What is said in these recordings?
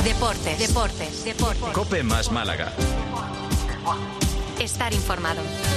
Deportes. COPE más Málaga. Estar informado.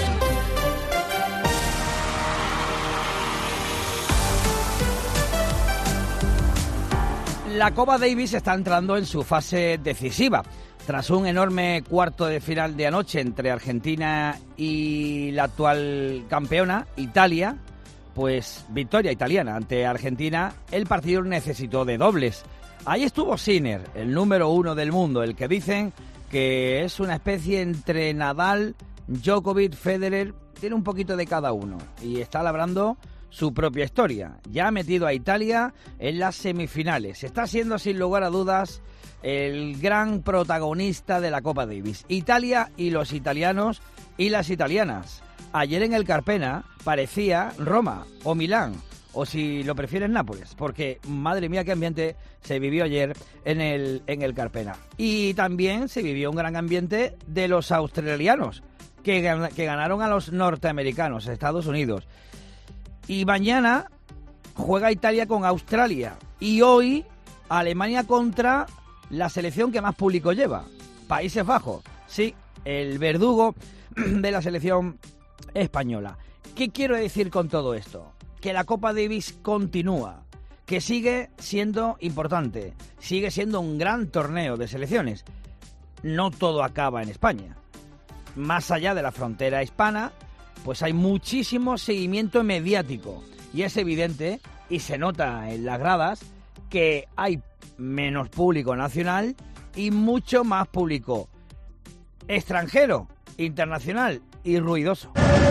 La Copa Davis está entrando en su fase decisiva. Tras un enorme cuarto de final de anoche entre Argentina y la actual campeona, Italia, pues victoria italiana ante Argentina, el partido necesitó de dobles. Ahí estuvo Sinner, el número 1 del mundo, el que dicen que es una especie entre Nadal, Djokovic, Federer, tiene un poquito de cada uno y está labrando su propia historia. Ya ha metido a Italia en las semifinales. Está siendo sin lugar a dudas el gran protagonista de la Copa Davis. Italia y los italianos y las italianas. Ayer en el Carpena parecía Roma o Milán, o si lo prefieren Nápoles, porque madre mía qué ambiente se vivió ayer en el Carpena. Y también se vivió un gran ambiente de los australianos, que ganaron a los norteamericanos, a Estados Unidos. Y mañana juega Italia con Australia. Y hoy Alemania contra la selección que más público lleva, Países Bajos. Sí, el verdugo de la selección española. ¿Qué quiero decir con todo esto? Que la Copa Davis continúa, que sigue siendo importante, sigue siendo un gran torneo de selecciones. No todo acaba en España. Más allá de la frontera hispana, pues hay muchísimo seguimiento mediático y es evidente, y se nota en las gradas, que hay menos público nacional y mucho más público extranjero, internacional y ruidoso.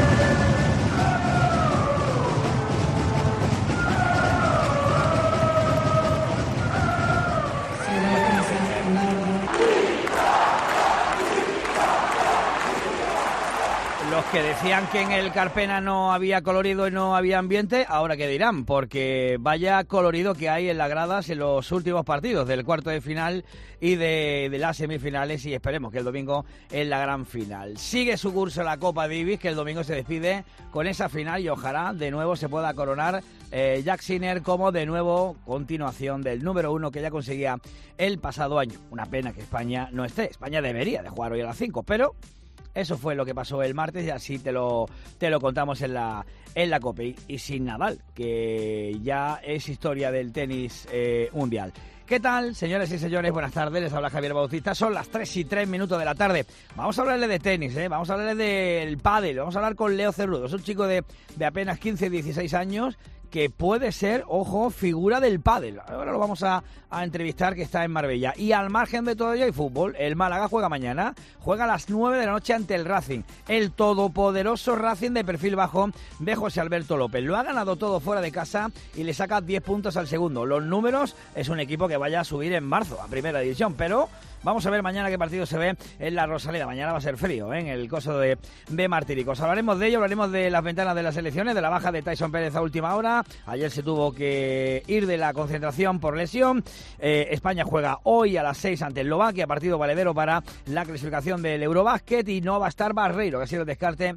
Los que decían que en el Carpena no había colorido y no había ambiente, ahora qué dirán, porque vaya colorido que hay en las gradas en los últimos partidos del cuarto de final y de las semifinales, y esperemos que el domingo en la gran final. Sigue su curso la Copa Davis, que el domingo se despide con esa final y ojalá de nuevo se pueda coronar Jack Sinner como de nuevo continuación del número 1 que ya conseguía el pasado año. Una pena que España no esté. España debería de jugar hoy a las 5, pero eso fue lo que pasó el martes y así te lo contamos en la COPE. Y sin Nadal, que ya es historia del tenis mundial. ¿Qué tal, señores y señores? Buenas tardes, les habla Javier Bautista. Son las 3:03 de la tarde. Vamos a hablarle de tenis, vamos a hablarle del pádel. Vamos a hablar con Leo Cerrudo. Es un chico de apenas 15-16 años que puede ser, ojo, figura del pádel. Ahora lo vamos a entrevistar, que está en Marbella. Y al margen de todo ello hay fútbol. El Málaga juega mañana, juega a las 9 de la noche ante el Racing. El todopoderoso Racing de perfil bajo de José Alberto López. Lo ha ganado todo fuera de casa y le saca 10 puntos al segundo. Los números, es un equipo que vaya a subir en marzo a primera división, pero vamos a ver mañana qué partido se ve en la Rosaleda. Mañana va a ser frío, en el coso de Martiricos. Hablaremos de ello, hablaremos de las ventanas de las selecciones, de la baja de Tyson Pérez a última hora. Ayer se tuvo que ir de la concentración por lesión. España juega hoy a las 6 ante Eslovaquia, partido valedero para la clasificación del Eurobásquet, y no va a estar Barreiro, que ha sido el descarte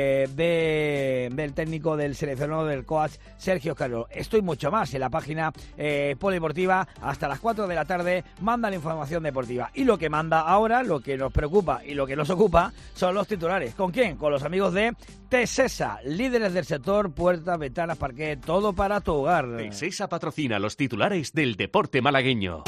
del técnico del seleccionado del coach Sergio Carlos. Estoy mucho más en la página polideportiva hasta las 4 de la tarde. Manda la información deportiva. Y lo que manda ahora, lo que nos preocupa y lo que nos ocupa son los titulares. ¿Con quién? Con los amigos de Tesesa, líderes del sector, puertas, ventanas, parquet, todo para tu hogar. Tesesa patrocina los titulares del deporte malagueño.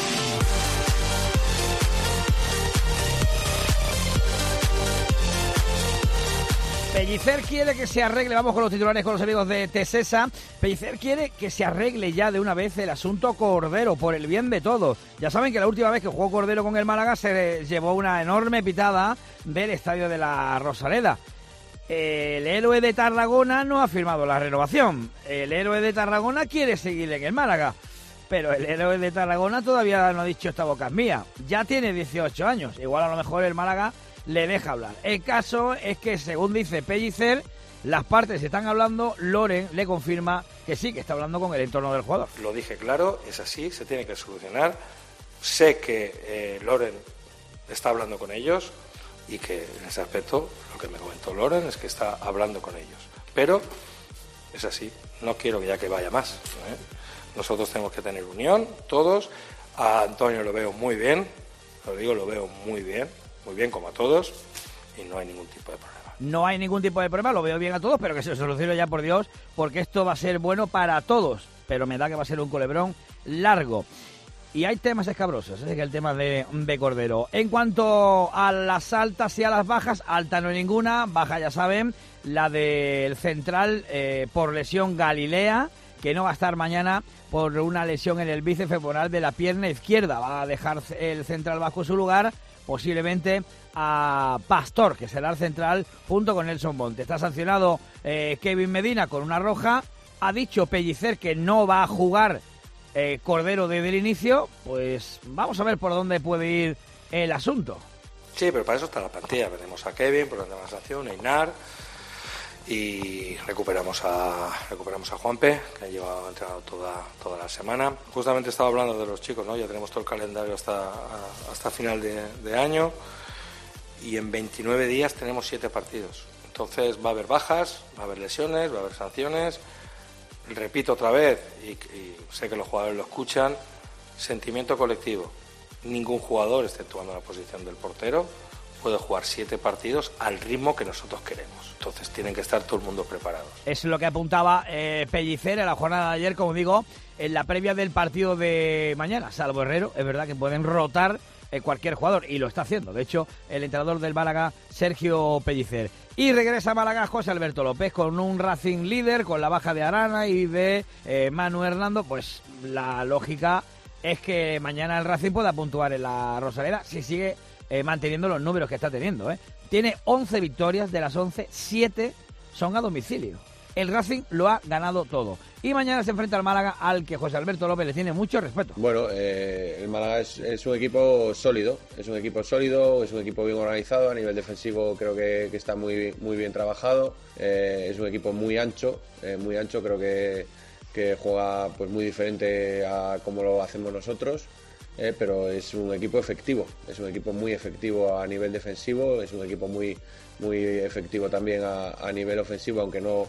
Pellicer quiere que se arregle, vamos con los titulares con los amigos de Tesesa. Pellicer quiere que se arregle ya de una vez el asunto Cordero, por el bien de todos. Ya saben que la última vez que jugó Cordero con el Málaga se llevó una enorme pitada del estadio de la Rosaleda. El héroe de Tarragona no ha firmado la renovación. El héroe de Tarragona quiere seguir en el Málaga, pero el héroe de Tarragona todavía no ha dicho esta boca es mía. Ya tiene 18 años, igual a lo mejor el Málaga le deja hablar. El caso es que, según dice Pellicer, las partes están hablando. Loren le confirma que sí, que está hablando con el entorno del jugador. Lo dije claro, es así, se tiene que solucionar. Sé que Loren está hablando con ellos y que en ese aspecto lo que me comentó Loren es que está hablando con ellos. Pero es así, no quiero ya que vaya más, Nosotros tenemos que tener unión, todos. A Antonio lo veo muy bien, lo veo muy bien como a todos, y no hay ningún tipo de problema. No hay ningún tipo de problema, lo veo bien a todos, pero que se solucione ya, por Dios, porque esto va a ser bueno para todos, pero me da que va a ser un culebrón largo. Y hay temas escabrosos, es que el tema de Cordero. En cuanto a las altas y a las bajas, alta no hay ninguna, baja ya saben, la del central por lesión Galilea, que no va a estar mañana por una lesión en el bíceps femoral de la pierna izquierda. Va a dejar el central bajo su lugar, posiblemente a Pastor, que será el central junto con Nelson Monte. Está sancionado Kevin Medina con una roja. Ha dicho Pellicer que no va a jugar Cordero desde el inicio. Pues vamos a ver por dónde puede ir el asunto. Sí, pero para eso está la plantilla. Veremos a Kevin por la sanción, a Einar, y recuperamos a Juanpe, que ha llevado entrenado toda la semana. Justamente estaba hablando de los chicos, ¿no? Ya tenemos todo el calendario hasta final de año, y en 29 días tenemos 7 partidos. Entonces va a haber bajas, va a haber lesiones, va a haber sanciones. Repito otra vez, y sé que los jugadores lo escuchan, sentimiento colectivo. Ningún jugador, exceptuando la posición del portero, puede jugar 7 partidos al ritmo que nosotros queremos. Entonces tienen que estar todo el mundo preparados. Es lo que apuntaba Pellicer en la jornada de ayer, como digo, en la previa del partido de mañana. Salvo Herrero, es verdad que pueden rotar cualquier jugador, y lo está haciendo. De hecho, el entrenador del Málaga, Sergio Pellicer. Y regresa a Málaga José Alberto López con un Racing líder, con la baja de Arana y de Manu Hernando. Pues la lógica es que mañana el Racing pueda puntuar en la Rosaleda si sigue manteniendo los números que está teniendo. Tiene 11 victorias, de las 11, 7 son a domicilio. El Racing lo ha ganado todo. Y mañana se enfrenta al Málaga, al que José Alberto López le tiene mucho respeto. Bueno, el Málaga es un equipo sólido, es un equipo bien organizado. A nivel defensivo creo que está muy bien trabajado. Es un equipo muy ancho, creo que juega pues muy diferente a como lo hacemos nosotros. Pero es un equipo efectivo, es un equipo muy efectivo a nivel defensivo, es un equipo muy efectivo también a nivel ofensivo, aunque no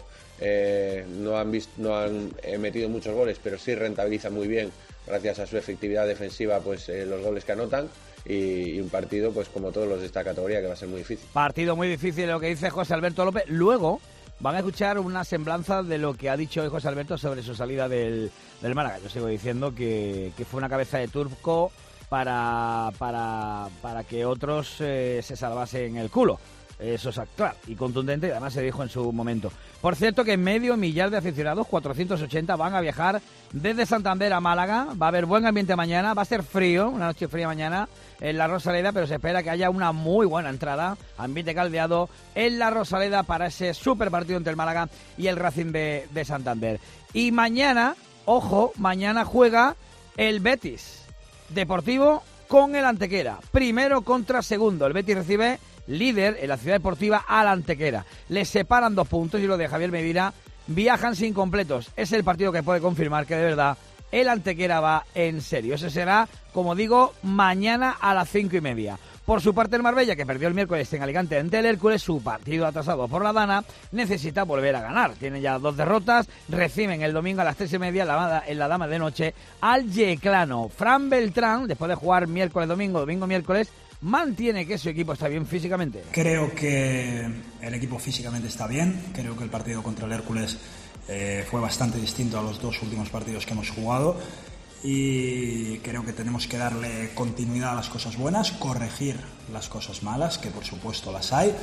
han metido muchos goles, pero sí rentabiliza muy bien, gracias a su efectividad defensiva, pues los goles que anotan. Y un partido, pues como todos los de esta categoría, que va a ser muy difícil. Partido muy difícil, lo que dice José Alberto López. Luego van a escuchar una semblanza de lo que ha dicho hoy José Alberto sobre su salida del Málaga. Yo sigo diciendo que fue una cabeza de turco para que otros se salvasen el culo. Eso es claro y contundente, y además se dijo en su momento. Por cierto que medio millar de aficionados, 480, van a viajar desde Santander a Málaga. Va a haber buen ambiente mañana, va a ser frío, una noche fría mañana en la Rosaleda, pero se espera que haya una muy buena entrada, ambiente caldeado en la Rosaleda para ese super partido entre el Málaga y el Racing de Santander. Y mañana, ojo, mañana juega el Betis Deportivo con el Antequera, primero contra segundo. El Betis recibe líder en la Ciudad Deportiva al Antequera. Les separan 2 puntos y los de Javier Medina viajan sin completos. Es el partido que puede confirmar que de verdad el Antequera va en serio. Ese será, como digo, mañana a las 5:30. Por su parte, el Marbella, que perdió el miércoles en Alicante ante el Hércules, su partido atrasado por la Dana, necesita volver a ganar. Tiene ya 2 derrotas, reciben el domingo a las 3:30 en la Dama de Noche al Yeclano. Fran Beltrán, después de jugar domingo-miércoles, mantiene que su equipo está bien físicamente. Creo que el equipo físicamente está bien. Creo que el partido contra el Hércules fue bastante distinto a los 2 últimos partidos que hemos jugado. Y creo que tenemos que darle continuidad a las cosas buenas, corregir las cosas malas, que por supuesto las hay.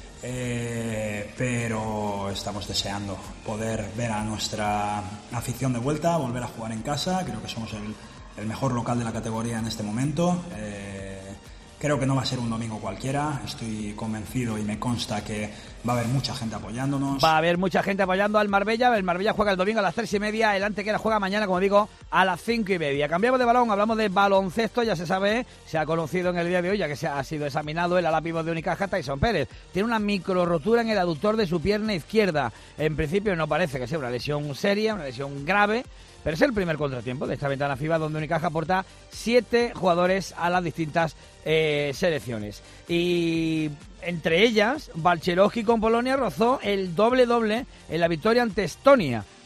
Pero estamos deseando poder ver a nuestra afición de vuelta, volver a jugar en casa. Creo que somos el mejor local de la categoría en este momento. Creo que no va a ser un domingo cualquiera, estoy convencido y me consta que va a haber mucha gente apoyándonos. Va a haber mucha gente apoyando al Marbella. El Marbella juega el domingo a las 3:30, el Antequera juega mañana, como digo, a las 5:30. Cambiamos de balón, hablamos de baloncesto, ya se sabe, se ha conocido en el día de hoy, ya que se ha sido examinado el ala pívot de Unicaja, Tyson Pérez. Tiene una micro rotura en el aductor de su pierna izquierda. En principio no parece que sea una lesión seria, una lesión grave, pero es el primer contratiempo de esta ventana FIBA donde Unicaja aporta 7 jugadores a las distintas selecciones. Y entre ellas, Balcherovski con Polonia rozó el doble-doble en la victoria ante Estonia.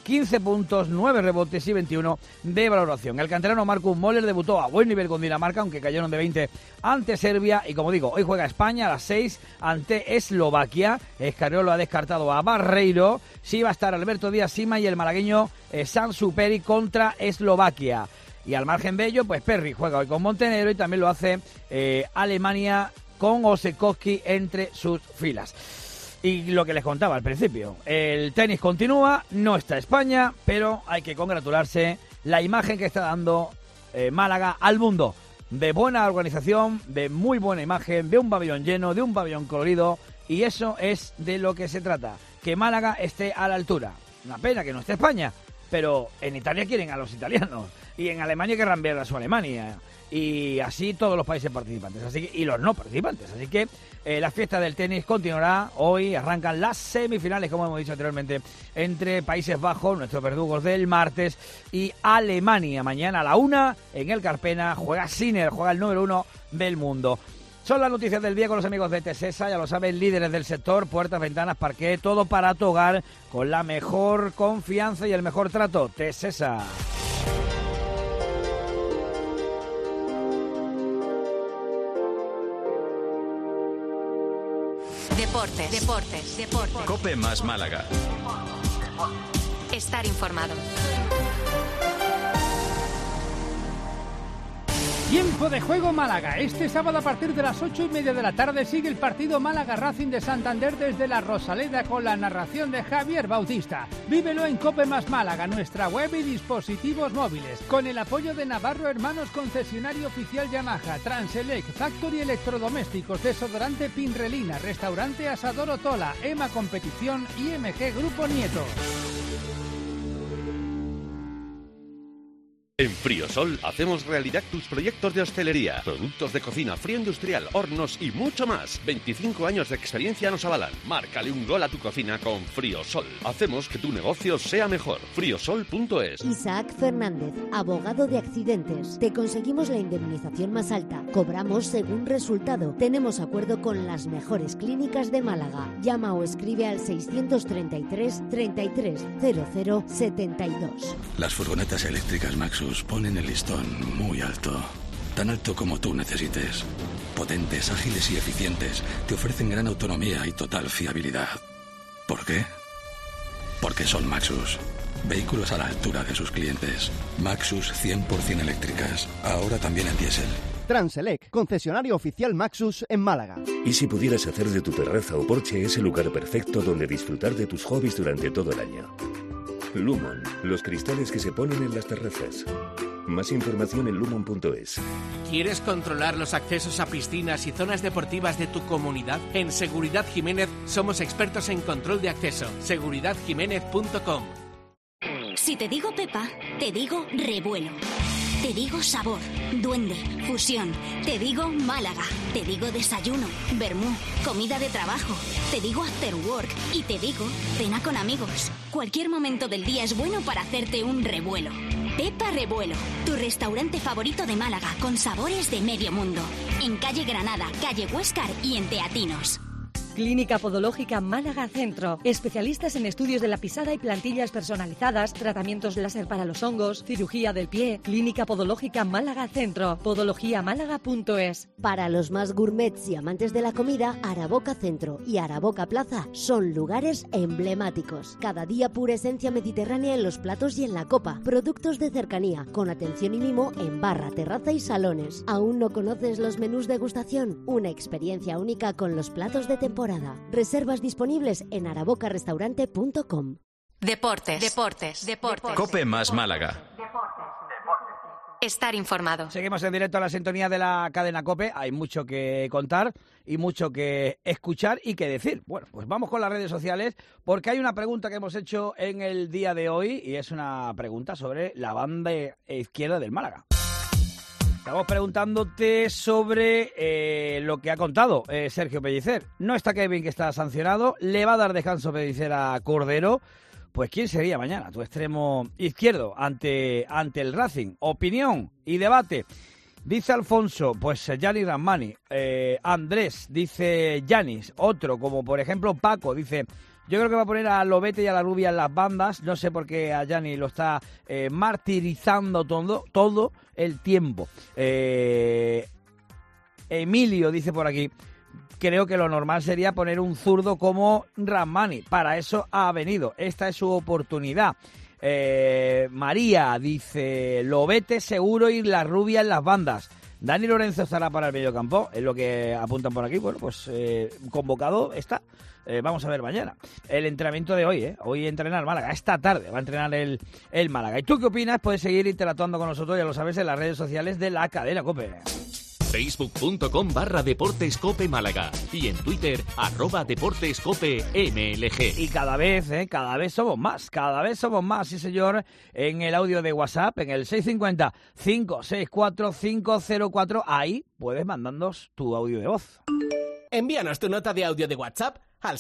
15 puntos, 9 rebotes y 21 de valoración. El canterano Marcus Moller debutó a buen nivel con Dinamarca, aunque cayeron de 20 ante Serbia. Y como digo, hoy juega España a las 6 ante Eslovaquia. Escariolo ha descartado a Barreiro. Sí va a estar Alberto Díaz Sima y el malagueño Sansuperi contra Eslovaquia. Y al margen de ello, pues Perry juega hoy con Montenegro y también lo hace Alemania con Osekowski entre sus filas. Y lo que les contaba al principio, el tenis continúa, no está España, pero hay que congratularse la imagen que está dando Málaga al mundo. De buena organización, de muy buena imagen, de un pabellón lleno, de un pabellón colorido, y eso es de lo que se trata, que Málaga esté a la altura. Una pena que no esté España, pero en Italia quieren a los italianos, y en Alemania querrán ver a su Alemania, y así todos los países participantes, así que, y los no participantes, así que la fiesta del tenis continuará. Hoy arrancan las semifinales, como hemos dicho anteriormente, entre Países Bajos, nuestros verdugos del martes, y Alemania. Mañana a la 1 en el Carpena juega Sinner, juega el número 1 del mundo. Son las noticias del día con los amigos de Tesesa, ya lo saben, líderes del sector, puertas, ventanas, parquet, todo para tu hogar, con la mejor confianza y el mejor trato. Tesesa. Deportes. Cope más Málaga. Estar informado. Tiempo de juego Málaga. Este sábado a partir de las 8:30 de la tarde sigue el partido Málaga Racing de Santander desde la Rosaleda con la narración de Javier Bautista. Vívelo en Cope más Málaga, nuestra web y dispositivos móviles. Con el apoyo de Navarro Hermanos, concesionario oficial Yamaha, Transelec, Factory Electrodomésticos, Desodorante Pinrelina, Restaurante Asador Otola, EMA Competición y MG Grupo Nieto. En Friosol hacemos realidad tus proyectos de hostelería, productos de cocina, frío industrial, hornos y mucho más. 25 años de experiencia nos avalan. Márcale un gol a tu cocina con Friosol. Hacemos que tu negocio sea mejor. Friosol.es. Isaac Fernández, abogado de accidentes. Te conseguimos la indemnización más alta. Cobramos según resultado. Tenemos acuerdo con las mejores clínicas de Málaga. Llama o escribe al 633 33 00 72. Las furgonetas eléctricas Maxus ponen el listón muy alto. Tan alto como tú necesites. Potentes, ágiles y eficientes. Te ofrecen gran autonomía y total fiabilidad. ¿Por qué? Porque son Maxus. Vehículos a la altura de sus clientes. Maxus 100% eléctricas. Ahora también en diésel. Transelec, concesionario oficial Maxus en Málaga. ¿Y si pudieras hacer de tu terraza o porche ese lugar perfecto donde disfrutar de tus hobbies durante todo el año? Lumon, los cristales que se ponen en las terrazas. Más información en lumon.es. ¿Quieres controlar los accesos a piscinas y zonas deportivas de tu comunidad? En Seguridad Jiménez somos expertos en control de acceso. seguridadjiménez.com. Si te digo Pepa, te digo revuelo. Te digo sabor, duende, fusión. Te digo Málaga. Te digo desayuno, vermú, comida de trabajo. Te digo after work y te digo cena con amigos. Cualquier momento del día es bueno para hacerte un revuelo. Pepa Revuelo, tu restaurante favorito de Málaga con sabores de medio mundo. En calle Granada, calle Huéscar y en Teatinos. Clínica Podológica Málaga Centro. Especialistas en estudios de la pisada y plantillas personalizadas, tratamientos láser para los hongos, cirugía del pie. Clínica Podológica Málaga Centro. podologiamálaga.es. Para los más gourmets y amantes de la comida, Araboca Centro y Araboca Plaza son lugares emblemáticos. Cada día pura esencia mediterránea en los platos y en la copa. Productos de cercanía, con atención y mimo en barra, terraza y salones. ¿Aún no conoces los menús degustación? Una experiencia única con los platos de temporada. Reservas disponibles en arabocarestaurante.com. Deportes. Cope más Málaga. Estar informado. Seguimos en directo a la sintonía de la cadena COPE. Hay mucho que contar y mucho que escuchar y que decir. Bueno, pues vamos con las redes sociales porque hay una pregunta que hemos hecho en el día de hoy y es una pregunta sobre la banda izquierda del Málaga. Estamos preguntándote sobre lo que ha contado Sergio Pellicer. No está Kevin, que está sancionado. Le va a dar descanso Pellicer a Cordero. Pues ¿quién sería mañana tu extremo izquierdo ante el Racing? Opinión y debate. Dice Alfonso, pues Yanis Rahmani. Andrés, dice Yanis. Otro, como por ejemplo Paco, dice Yo creo que va a poner a Lobete y a la Rubia en las bandas. No sé por qué a Gianni lo está martirizando todo el tiempo. Emilio dice por aquí, creo que lo normal sería poner un zurdo como Rahmani. Para eso ha venido. Esta es su oportunidad. María dice, Lobete seguro y la Rubia en las bandas. Dani Lorenzo estará para el mediocampo, es lo que apuntan por aquí. Bueno, pues convocado está. Vamos a ver mañana. El entrenamiento de hoy, hoy entrena el Málaga. Esta tarde va a entrenar el Málaga. ¿Y tú qué opinas? Puedes seguir interactuando con nosotros, ya lo sabes, en las redes sociales de la cadena COPE. Facebook.com/Deportes Cope Málaga y en Twitter @DeportesCopeMLG. Y cada vez somos más, sí señor, en el audio de WhatsApp, en el 650-564-504, ahí puedes mandarnos tu audio de voz. Envíanos tu nota de audio de WhatsApp al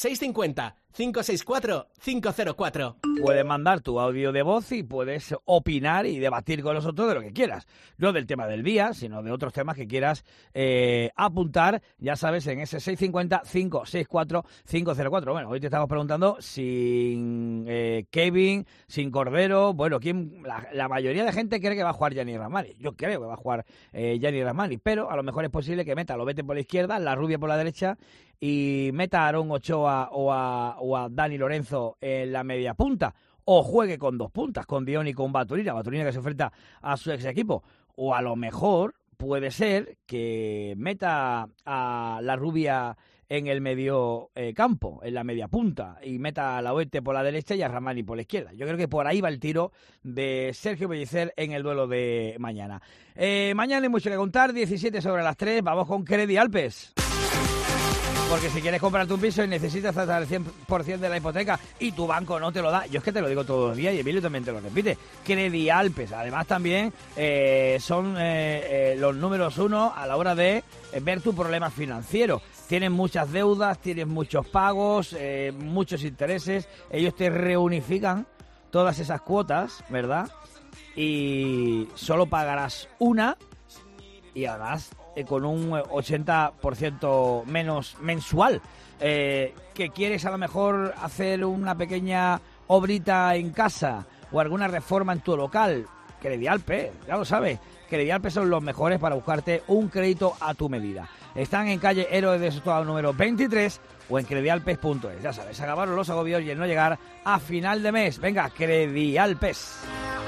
650-564-504. Puedes mandar tu audio de voz y puedes opinar y debatir con nosotros de lo que quieras. No del tema del día, sino de otros temas que quieras apuntar, ya sabes, en ese 650-564-504. Bueno, hoy te estamos preguntando sin Kevin, sin Cordero. Bueno, la mayoría de gente cree que va a jugar Gianni Rahmani. Yo creo que va a jugar Gianni Rahmani, pero a lo mejor es posible que meta a Lobete por la izquierda, la Rubia por la derecha y meta a Aarón Ochoa o a Dani Lorenzo en la media punta, o juegue con dos puntas, con Dion y con Baturina que se enfrenta a su ex equipo, o a lo mejor puede ser que meta a la Rubia en el medio campo, en la media punta, y meta a Lobete por la derecha y a Rahmani por la izquierda. Yo creo que por ahí va el tiro de Sergio Pellicer en el duelo de mañana. Mañana hay mucho que contar, 2:17, vamos con Credi Alpes. Porque si quieres comprarte un piso y necesitas hasta el 100% de la hipoteca y tu banco no te lo da, yo es que te lo digo todos los días y Emilio también te lo repite, Credi Alpes. Además también son los números uno a la hora de ver tu problema financiero. Tienes muchas deudas, tienes muchos pagos, muchos intereses, ellos te reunifican todas esas cuotas, ¿verdad? Y solo pagarás una y además con un 80% menos mensual. Que quieres a lo mejor hacer una pequeña obrita en casa o alguna reforma en tu local, Credi Alpes, ya lo sabes, Credi Alpes son los mejores para buscarte un crédito a tu medida. Están en calle Héroes de Soto número 23 o en credialpes.es. Ya sabes, acabaron los agobios y el no llegar a final de mes. Venga, Credi Alpes.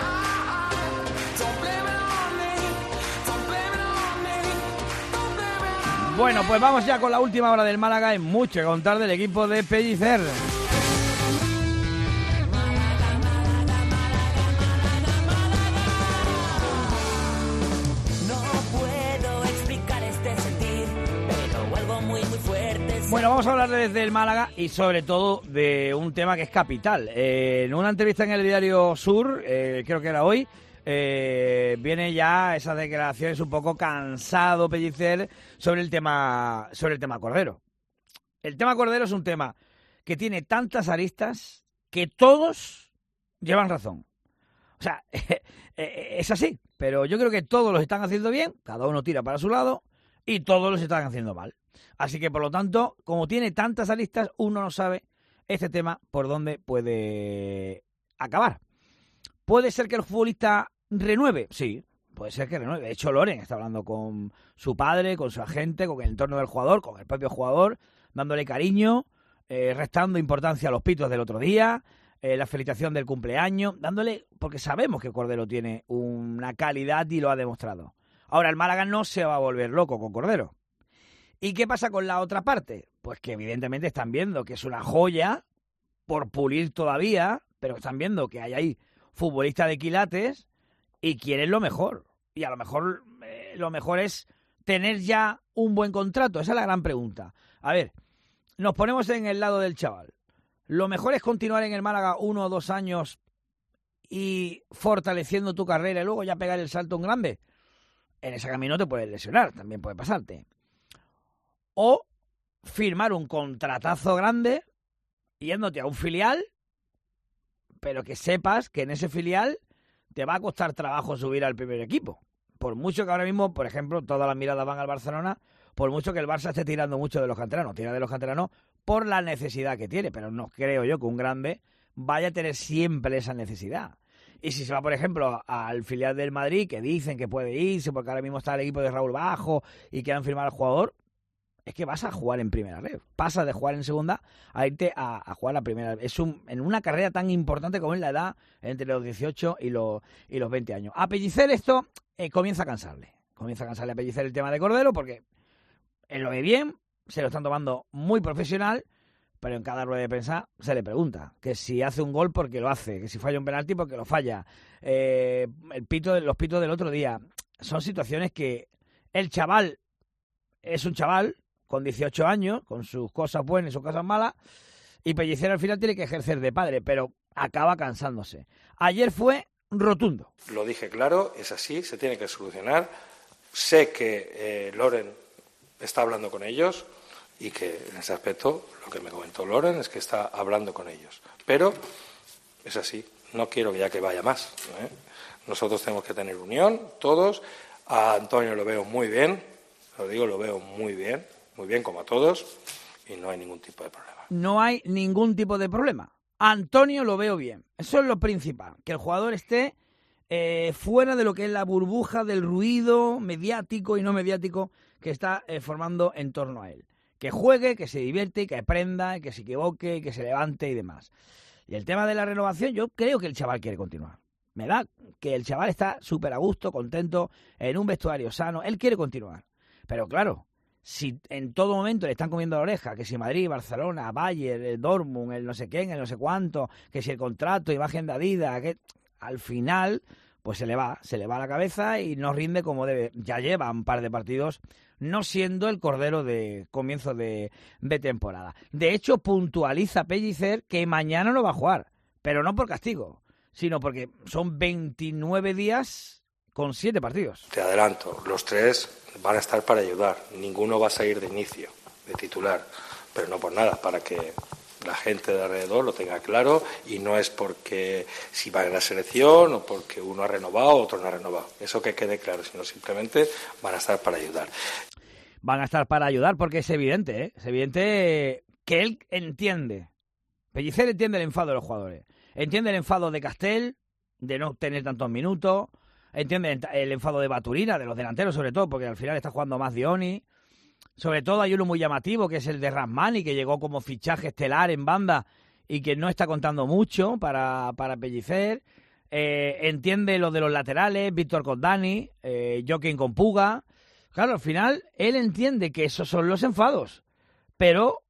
Bueno, pues vamos ya con la última hora del Málaga. Hay mucho que contar del equipo de Pellicer. Bueno, vamos a hablar desde el Málaga y sobre todo de un tema que es capital. En una entrevista en el diario Sur, creo que era hoy, viene ya esas declaraciones un poco cansado Pellicer sobre el tema Cordero. El tema Cordero es un tema que tiene tantas aristas que todos llevan razón. O sea, es así, pero yo creo que todos los están haciendo bien, cada uno tira para su lado y todos los están haciendo mal. Así que, por lo tanto, como tiene tantas aristas, uno no sabe este tema por dónde puede acabar. ¿Puede ser que el futbolista renueve? Sí, puede ser que renueve. De hecho, Loren está hablando con su padre, con su agente, con el entorno del jugador, con el propio jugador, dándole cariño, restando importancia a los pitos del otro día, la felicitación del cumpleaños, dándole, porque sabemos que Cordero tiene una calidad y lo ha demostrado. Ahora, el Málaga no se va a volver loco con Cordero. ¿Y qué pasa con la otra parte? Pues que evidentemente están viendo que es una joya por pulir todavía, pero están viendo que hay ahí futbolistas de quilates y quieren lo mejor. Y a lo mejor lo mejor es tener ya un buen contrato. Esa es la gran pregunta. A ver, nos ponemos en el lado del chaval. ¿Lo mejor es continuar en el Málaga 1 o 2 años y fortaleciendo tu carrera y luego ya pegar el salto en grande? En ese camino te puedes lesionar, también puede pasarte. O firmar un contratazo grande yéndote a un filial, pero que sepas que en ese filial te va a costar trabajo subir al primer equipo. Por mucho que ahora mismo, por ejemplo, todas las miradas van al Barcelona, por mucho que el Barça esté tirando mucho de los canteranos. Tira de los canteranos por la necesidad que tiene, pero no creo yo que un grande vaya a tener siempre esa necesidad. Y si se va, por ejemplo, al filial del Madrid, que dicen que puede irse porque ahora mismo está el equipo de Raúl bajo y quieran firmar al jugador, es que vas a jugar en primera red. Pasas de jugar en segunda a irte a jugar a primera red. En una carrera tan importante como es la edad entre los 18 y los 20 años. A Pellicer esto comienza a cansarle. Comienza a cansarle a Pellicer el tema de Cordero porque él lo ve bien, se lo están tomando muy profesional, pero en cada rueda de prensa se le pregunta que si hace un gol porque lo hace, que si falla un penalti porque lo falla. Los pitos del otro día. Son situaciones que el chaval es un chaval con 18 años, con sus cosas buenas y sus cosas malas, y Pellicer al final tiene que ejercer de padre, pero acaba cansándose. Ayer fue rotundo. Lo dije claro, es así, se tiene que solucionar. Sé que Loren está hablando con ellos y que en ese aspecto lo que me comentó Loren es que está hablando con ellos. Pero es así, no quiero ya que vaya más, ¿eh? Nosotros tenemos que tener unión, todos. A Antonio lo veo muy bien, lo veo muy bien como a todos, y no hay ningún tipo de problema. No hay ningún tipo de problema. Antonio lo veo bien. Eso es lo principal, que el jugador esté fuera de lo que es la burbuja del ruido mediático y no mediático que está formando en torno a él. Que juegue, que se divierte, que aprenda, que se equivoque, que se levante y demás. Y el tema de la renovación, yo creo que el chaval quiere continuar. Me da que el chaval está súper a gusto, contento, en un vestuario sano. Él quiere continuar. Pero claro, si en todo momento le están comiendo la oreja, que si Madrid, Barcelona, Bayern, el Dortmund, el no sé quién, el no sé cuánto, que si el contrato, imagen de Adidas, que al final pues se le va a la cabeza y no rinde como debe. Ya lleva un par de partidos no siendo el cordero de comienzo de temporada. De hecho, puntualiza Pellicer que mañana no va a jugar, pero no por castigo, sino porque son 29 días con 7 partidos. Te adelanto, los 3 van a estar para ayudar. Ninguno va a salir de inicio, de titular, pero no por nada, para que la gente de alrededor lo tenga claro, y no es porque si va en la selección o porque uno ha renovado, otro no ha renovado. Eso que quede claro, sino simplemente van a estar para ayudar. Van a estar para ayudar porque es evidente, ¿eh? Es evidente que él entiende. Pellicer entiende el enfado de los jugadores. Entiende el enfado de Castel, de no tener tantos minutos. Entiende el enfado de Baturina, de los delanteros sobre todo, porque al final está jugando más Dioni. Sobre todo hay uno muy llamativo, que es el de Rasmani, que llegó como fichaje estelar en banda y que no está contando mucho para Pellicer. Entiende lo de los laterales, Víctor con Dani, Joaquín con Puga. Claro, al final él entiende que esos son los enfados, pero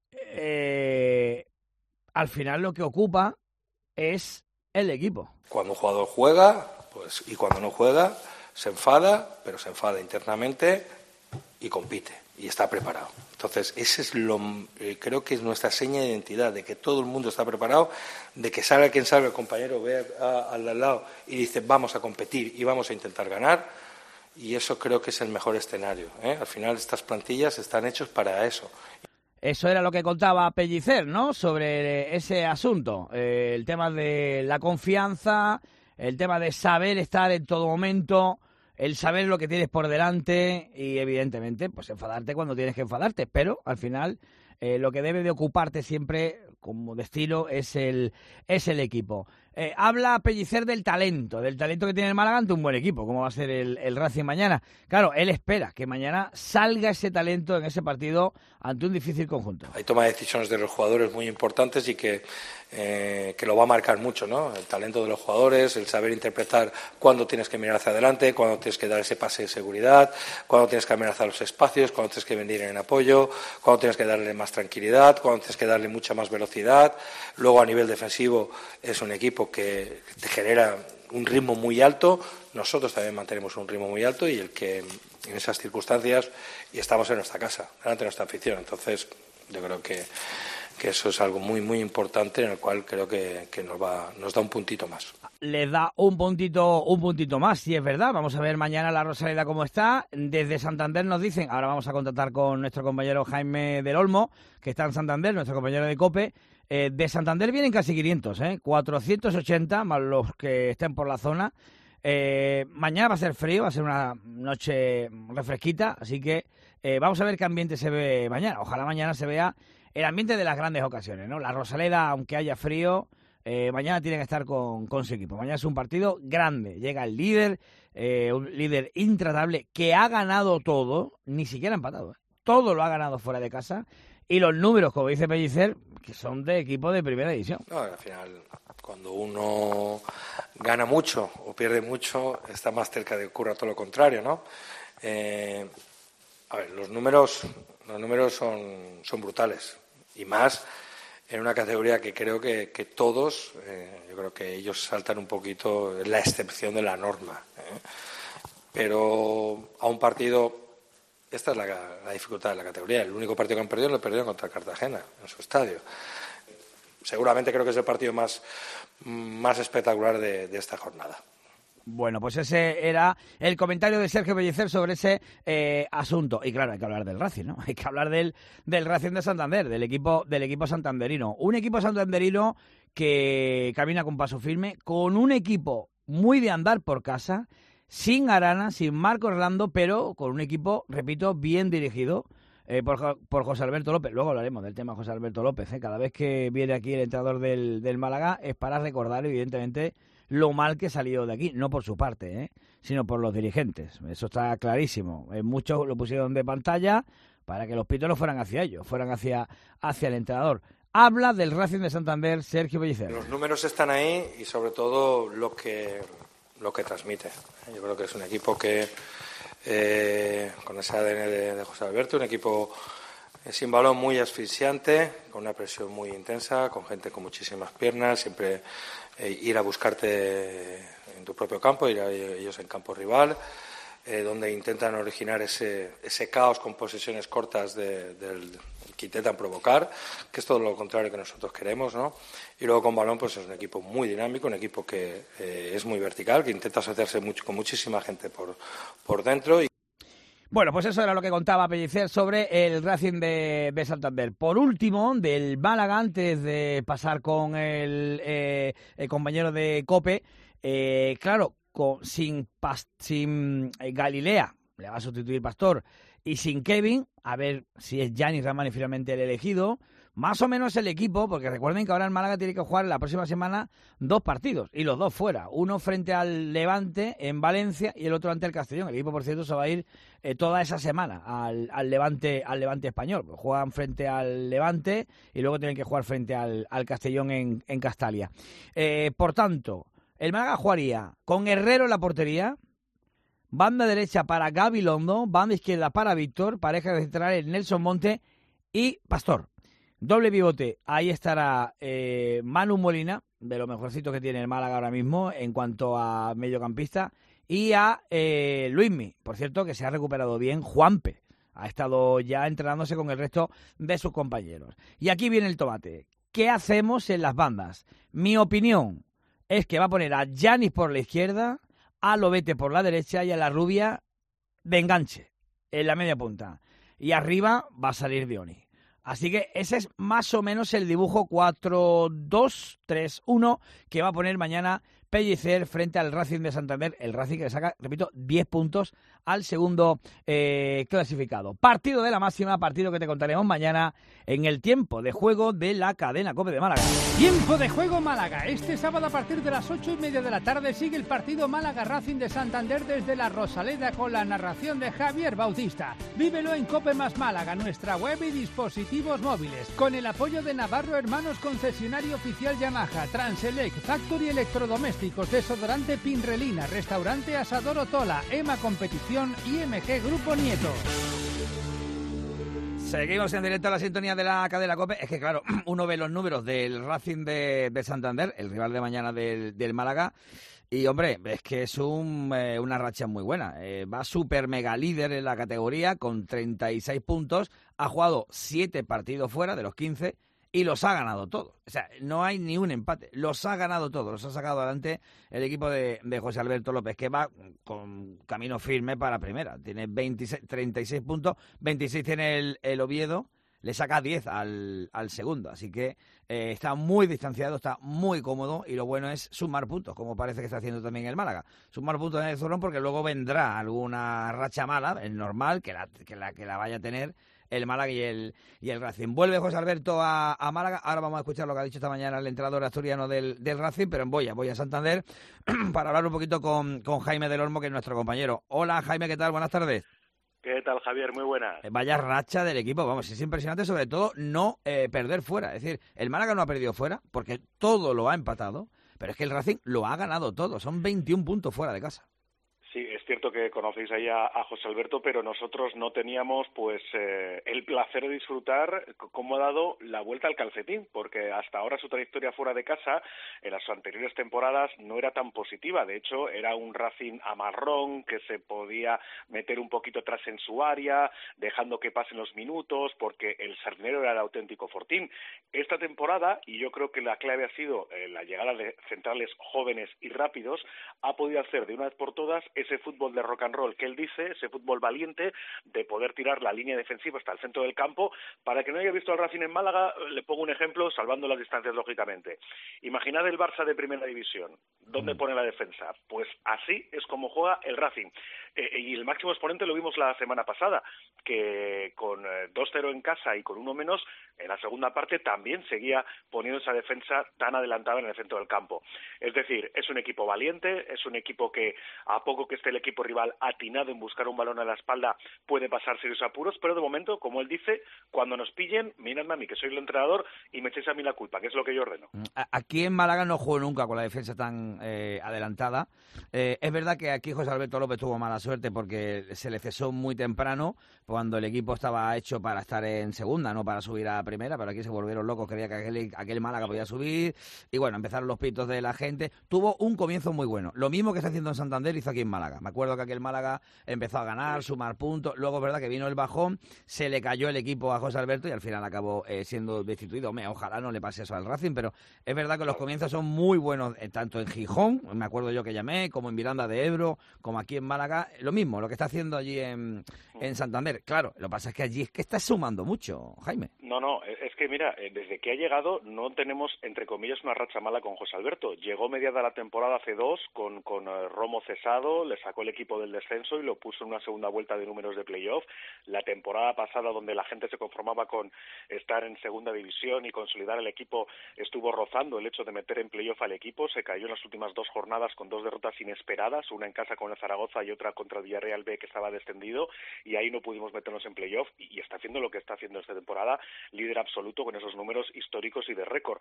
al final lo que ocupa es el equipo. Cuando un jugador juega, pues, y cuando no juega, se enfada, pero se enfada internamente y compite y está preparado. Entonces, ese es creo que es nuestra seña de identidad, de que todo el mundo está preparado, de que salga quien salga, el compañero ve al lado y dice vamos a competir y vamos a intentar ganar, y eso creo que es el mejor escenario, ¿eh? Al final estas plantillas están hechas para eso. Eso era lo que contaba Pellicer, ¿no?, sobre ese asunto, el tema de la confianza, el tema de saber estar en todo momento, el saber lo que tienes por delante y, evidentemente, pues enfadarte cuando tienes que enfadarte, pero al final lo que debe de ocuparte siempre como destino es el equipo. Habla Pellicer del talento que tiene el Málaga ante un buen equipo, como va a ser el Racing mañana. Claro, él espera que mañana salga ese talento en ese partido ante un difícil conjunto. Hay toma de decisiones de los jugadores muy importantes y que lo va a marcar mucho, ¿no? El talento de los jugadores, el saber interpretar cuándo tienes que mirar hacia adelante, cuándo tienes que dar ese pase de seguridad, cuándo tienes que amenazar los espacios, cuándo tienes que venir en apoyo, cuándo tienes que darle más tranquilidad, cuándo tienes que darle mucha más velocidad. Luego, a nivel defensivo, es un equipo que te genera un ritmo muy alto. Nosotros también mantenemos un ritmo muy alto, y el que en esas circunstancias, y estamos en nuestra casa, delante de nuestra afición. Entonces, yo creo que eso es algo muy muy importante, en el cual creo que nos da un puntito más. Le da un puntito más, sí, es verdad. Vamos a ver mañana la Rosaleda cómo está. Desde Santander nos dicen, ahora vamos a contactar con nuestro compañero Jaime del Olmo, que está en Santander, nuestro compañero de COPE. De Santander vienen casi 500, 480 más los que estén por la zona. Mañana va a ser frío, va a ser una noche refresquita, así que vamos a ver qué ambiente se ve mañana. Ojalá mañana se vea el ambiente de las grandes ocasiones, ¿no? La Rosaleda, aunque haya frío, mañana tiene que estar con su equipo. Mañana es un partido grande. Llega el líder, un líder intratable que ha ganado todo, ni siquiera ha empatado. Todo lo ha ganado fuera de casa. Y los números, como dice Pellicer, que son de equipo de primera división. No, al final, cuando uno gana mucho o pierde mucho, está más cerca de que ocurra todo lo contrario, ¿no? A ver, los números son brutales. Y más en una categoría que creo que todos, yo creo que ellos saltan un poquito, es la excepción de la norma. Pero a un partido, esta es la dificultad de la categoría. El único partido que han perdido lo perdieron contra Cartagena, en su estadio. Seguramente creo que es el partido más espectacular de esta jornada. Bueno, pues ese era el comentario de Sergio Pellicer sobre ese asunto. Y claro, hay que hablar del Racing, ¿no? Hay que hablar del Racing de Santander, del equipo santanderino. Un equipo santanderino que camina con paso firme, con un equipo muy de andar por casa, sin Arana, sin Marco Orlando, pero con un equipo, repito, bien dirigido por José Alberto López. Luego hablaremos del tema José Alberto López. Cada vez que viene aquí el entrenador del Málaga es para recordar, evidentemente, lo mal que salió de aquí, no por su parte, sino por los dirigentes. Eso está clarísimo. Muchos lo pusieron de pantalla para que los pitos no fueran hacia ellos, fueran hacia el entrenador. Habla del Racing de Santander, Sergio Pellicer. Los números están ahí y sobre todo lo que transmite. Yo creo que es un equipo que con ese ADN de José Alberto, un equipo sin balón muy asfixiante, con una presión muy intensa, con gente con muchísimas piernas, siempre ir a buscarte en tu propio campo, ir a ellos en campo rival, donde intentan originar ese caos con posesiones cortas que intentan provocar, que es todo lo contrario que nosotros queremos, ¿no? Y luego con balón pues es un equipo muy dinámico, un equipo que es muy vertical, que intenta asociarse con muchísima gente por dentro. Bueno, pues eso era lo que contaba Pellicer sobre el Racing de Santander. Por último, del Málaga, antes de pasar con el compañero de COPE, claro, sin Galilea, le va a sustituir Pastor, y sin Kevin, a ver si es Yanis Ramani finalmente el elegido, más o menos el equipo, porque recuerden que ahora el Málaga tiene que jugar la próxima semana 2 partidos, y los 2 fuera, uno frente al Levante en Valencia y el otro ante el Castellón. El equipo, por cierto, se va a ir toda esa semana al Levante español. Juegan frente al Levante y luego tienen que jugar frente al Castellón en Castalia. Por tanto, el Málaga jugaría con Herrero en la portería, banda derecha para Gabilondo, banda izquierda para Víctor, pareja de centrales Nelson Monte y Pastor. Doble pivote, ahí estará Manu Molina, de lo mejorcito que tiene el Málaga ahora mismo en cuanto a mediocampista, y a Luismi, por cierto, que se ha recuperado bien, Juanpe. Ha estado ya entrenándose con el resto de sus compañeros. Y aquí viene el tomate. ¿Qué hacemos en las bandas? Mi opinión es que va a poner a Yanis por la izquierda, a Lobete por la derecha y a la Rubia de enganche en la media punta. Y arriba va a salir Dioni. Así que ese es más o menos el dibujo 4-2-3-1 que va a poner mañana Pellicer frente al Racing de Santander. El Racing que le saca, repito, 10 puntos al segundo clasificado. Partido de la máxima, partido que te contaremos mañana en el tiempo de juego de la cadena COPE de Málaga. Tiempo de juego Málaga. Este sábado a partir de las 8:30 de la tarde sigue el partido Málaga Racing de Santander desde la Rosaleda con la narración de Javier Bautista. Vívelo en COPE más Málaga, nuestra web y dispositivos móviles. Con el apoyo de Navarro Hermanos, concesionario oficial Yamaha, Transelec, Factory Electrodomésticos, Desodorante Pinrelina, Restaurante Asador Otola, EMA Competición y MG Grupo Nieto. Seguimos en directo a la sintonía de la cadena COPE. Es que, claro, uno ve los números del Racing de Santander, el rival de mañana del Málaga, y, hombre, es que es una racha muy buena. Va súper mega líder en la categoría con 36 puntos. Ha jugado 7 partidos fuera de los 15 y los ha ganado todos. O sea, no hay ni un empate. Los ha ganado todos. Los ha sacado adelante el equipo de José Alberto López, que va con camino firme para primera. Tiene 36 puntos, 26 tiene el Oviedo, le saca 10 al segundo. Así que está muy distanciado, está muy cómodo, y lo bueno es sumar puntos, como parece que está haciendo también el Málaga. Sumar puntos en el Zorrón, porque luego vendrá alguna racha mala, es normal que la vaya a tener el Málaga y el Racing. Vuelve José Alberto a Málaga. Ahora vamos a escuchar lo que ha dicho esta mañana el entrenador asturiano del Racing, pero voy a Santander para hablar un poquito con Jaime del Olmo, que es nuestro compañero. Hola Jaime, ¿qué tal? Buenas tardes. ¿Qué tal, Javier? Muy buenas. Vaya racha del equipo, vamos, es impresionante, sobre todo no perder fuera. Es decir, el Málaga no ha perdido fuera porque todo lo ha empatado, pero es que el Racing lo ha ganado todo. Son 21 puntos fuera de casa. Sí, es cierto que conocéis ahí a José Alberto, pero nosotros no teníamos pues el placer de disfrutar cómo ha dado la vuelta al calcetín, porque hasta ahora su trayectoria fuera de casa en las anteriores temporadas no era tan positiva. De hecho, era un Racing amarrón que se podía meter un poquito atrás en su área, dejando que pasen los minutos, porque el Sardinero era el auténtico fortín. Esta temporada, y yo creo que la clave ha sido la llegada de centrales jóvenes y rápidos, ha podido hacer de una vez por todas ese fútbol de rock and roll que él dice, ese fútbol valiente de poder tirar la línea defensiva hasta el centro del campo. Para que no haya visto al Racing en Málaga, le pongo un ejemplo, salvando las distancias lógicamente. Imaginad el Barça de primera división. ¿Dónde pone la defensa? Pues así es como juega el Racing. Y el máximo exponente lo vimos la semana pasada, que con 2-0 en casa y con uno menos, en la segunda parte también seguía poniendo esa defensa tan adelantada en el centro del campo. Es decir, es un equipo valiente, es un equipo que a poco que esté el equipo rival atinado en buscar un balón a la espalda puede pasar serios apuros, pero de momento, como él dice, cuando nos pillen, miradme a mí, que soy el entrenador, y me echéis a mí la culpa, que es lo que yo ordeno. Aquí en Málaga no juego nunca con la defensa tan adelantada. Es verdad que aquí José Alberto López tuvo mala suerte porque se le cesó muy temprano cuando el equipo estaba hecho para estar en segunda, no para subir a primera, pero aquí se volvieron locos, creía que aquel Málaga podía subir y bueno, empezaron los pitos de la gente. Tuvo un comienzo muy bueno. Lo mismo que está haciendo en Santander hizo aquí en Málaga. Me acuerdo que aquel Málaga empezó a ganar, sumar puntos, luego es verdad que vino el bajón, se le cayó el equipo a José Alberto y al final acabó siendo destituido. Ojalá no le pase eso al Racing, pero es verdad que los comienzos son muy buenos, tanto en Gijón, me acuerdo yo que llamé, como en Miranda de Ebro, como aquí en Málaga, lo mismo, lo que está haciendo allí en Santander. Claro, lo que pasa es que allí es que está sumando mucho, Jaime. No, es que mira, desde que ha llegado no tenemos, entre comillas, una racha mala con José Alberto. Llegó mediada la temporada hace 2 con Romo cesado, le sacó el equipo del descenso y lo puso en una segunda vuelta de números de playoff. La temporada pasada, donde la gente se conformaba con estar en segunda división y consolidar el equipo, estuvo rozando el hecho de meter en playoff al equipo. Se cayó en las últimas 2 jornadas con 2 derrotas inesperadas, una en casa con el Zaragoza y otra contra el Villarreal B, que estaba descendido, y ahí no pudimos meternos en playoff, y está haciendo lo que está haciendo esta temporada, líder absoluto con esos números históricos y de récord.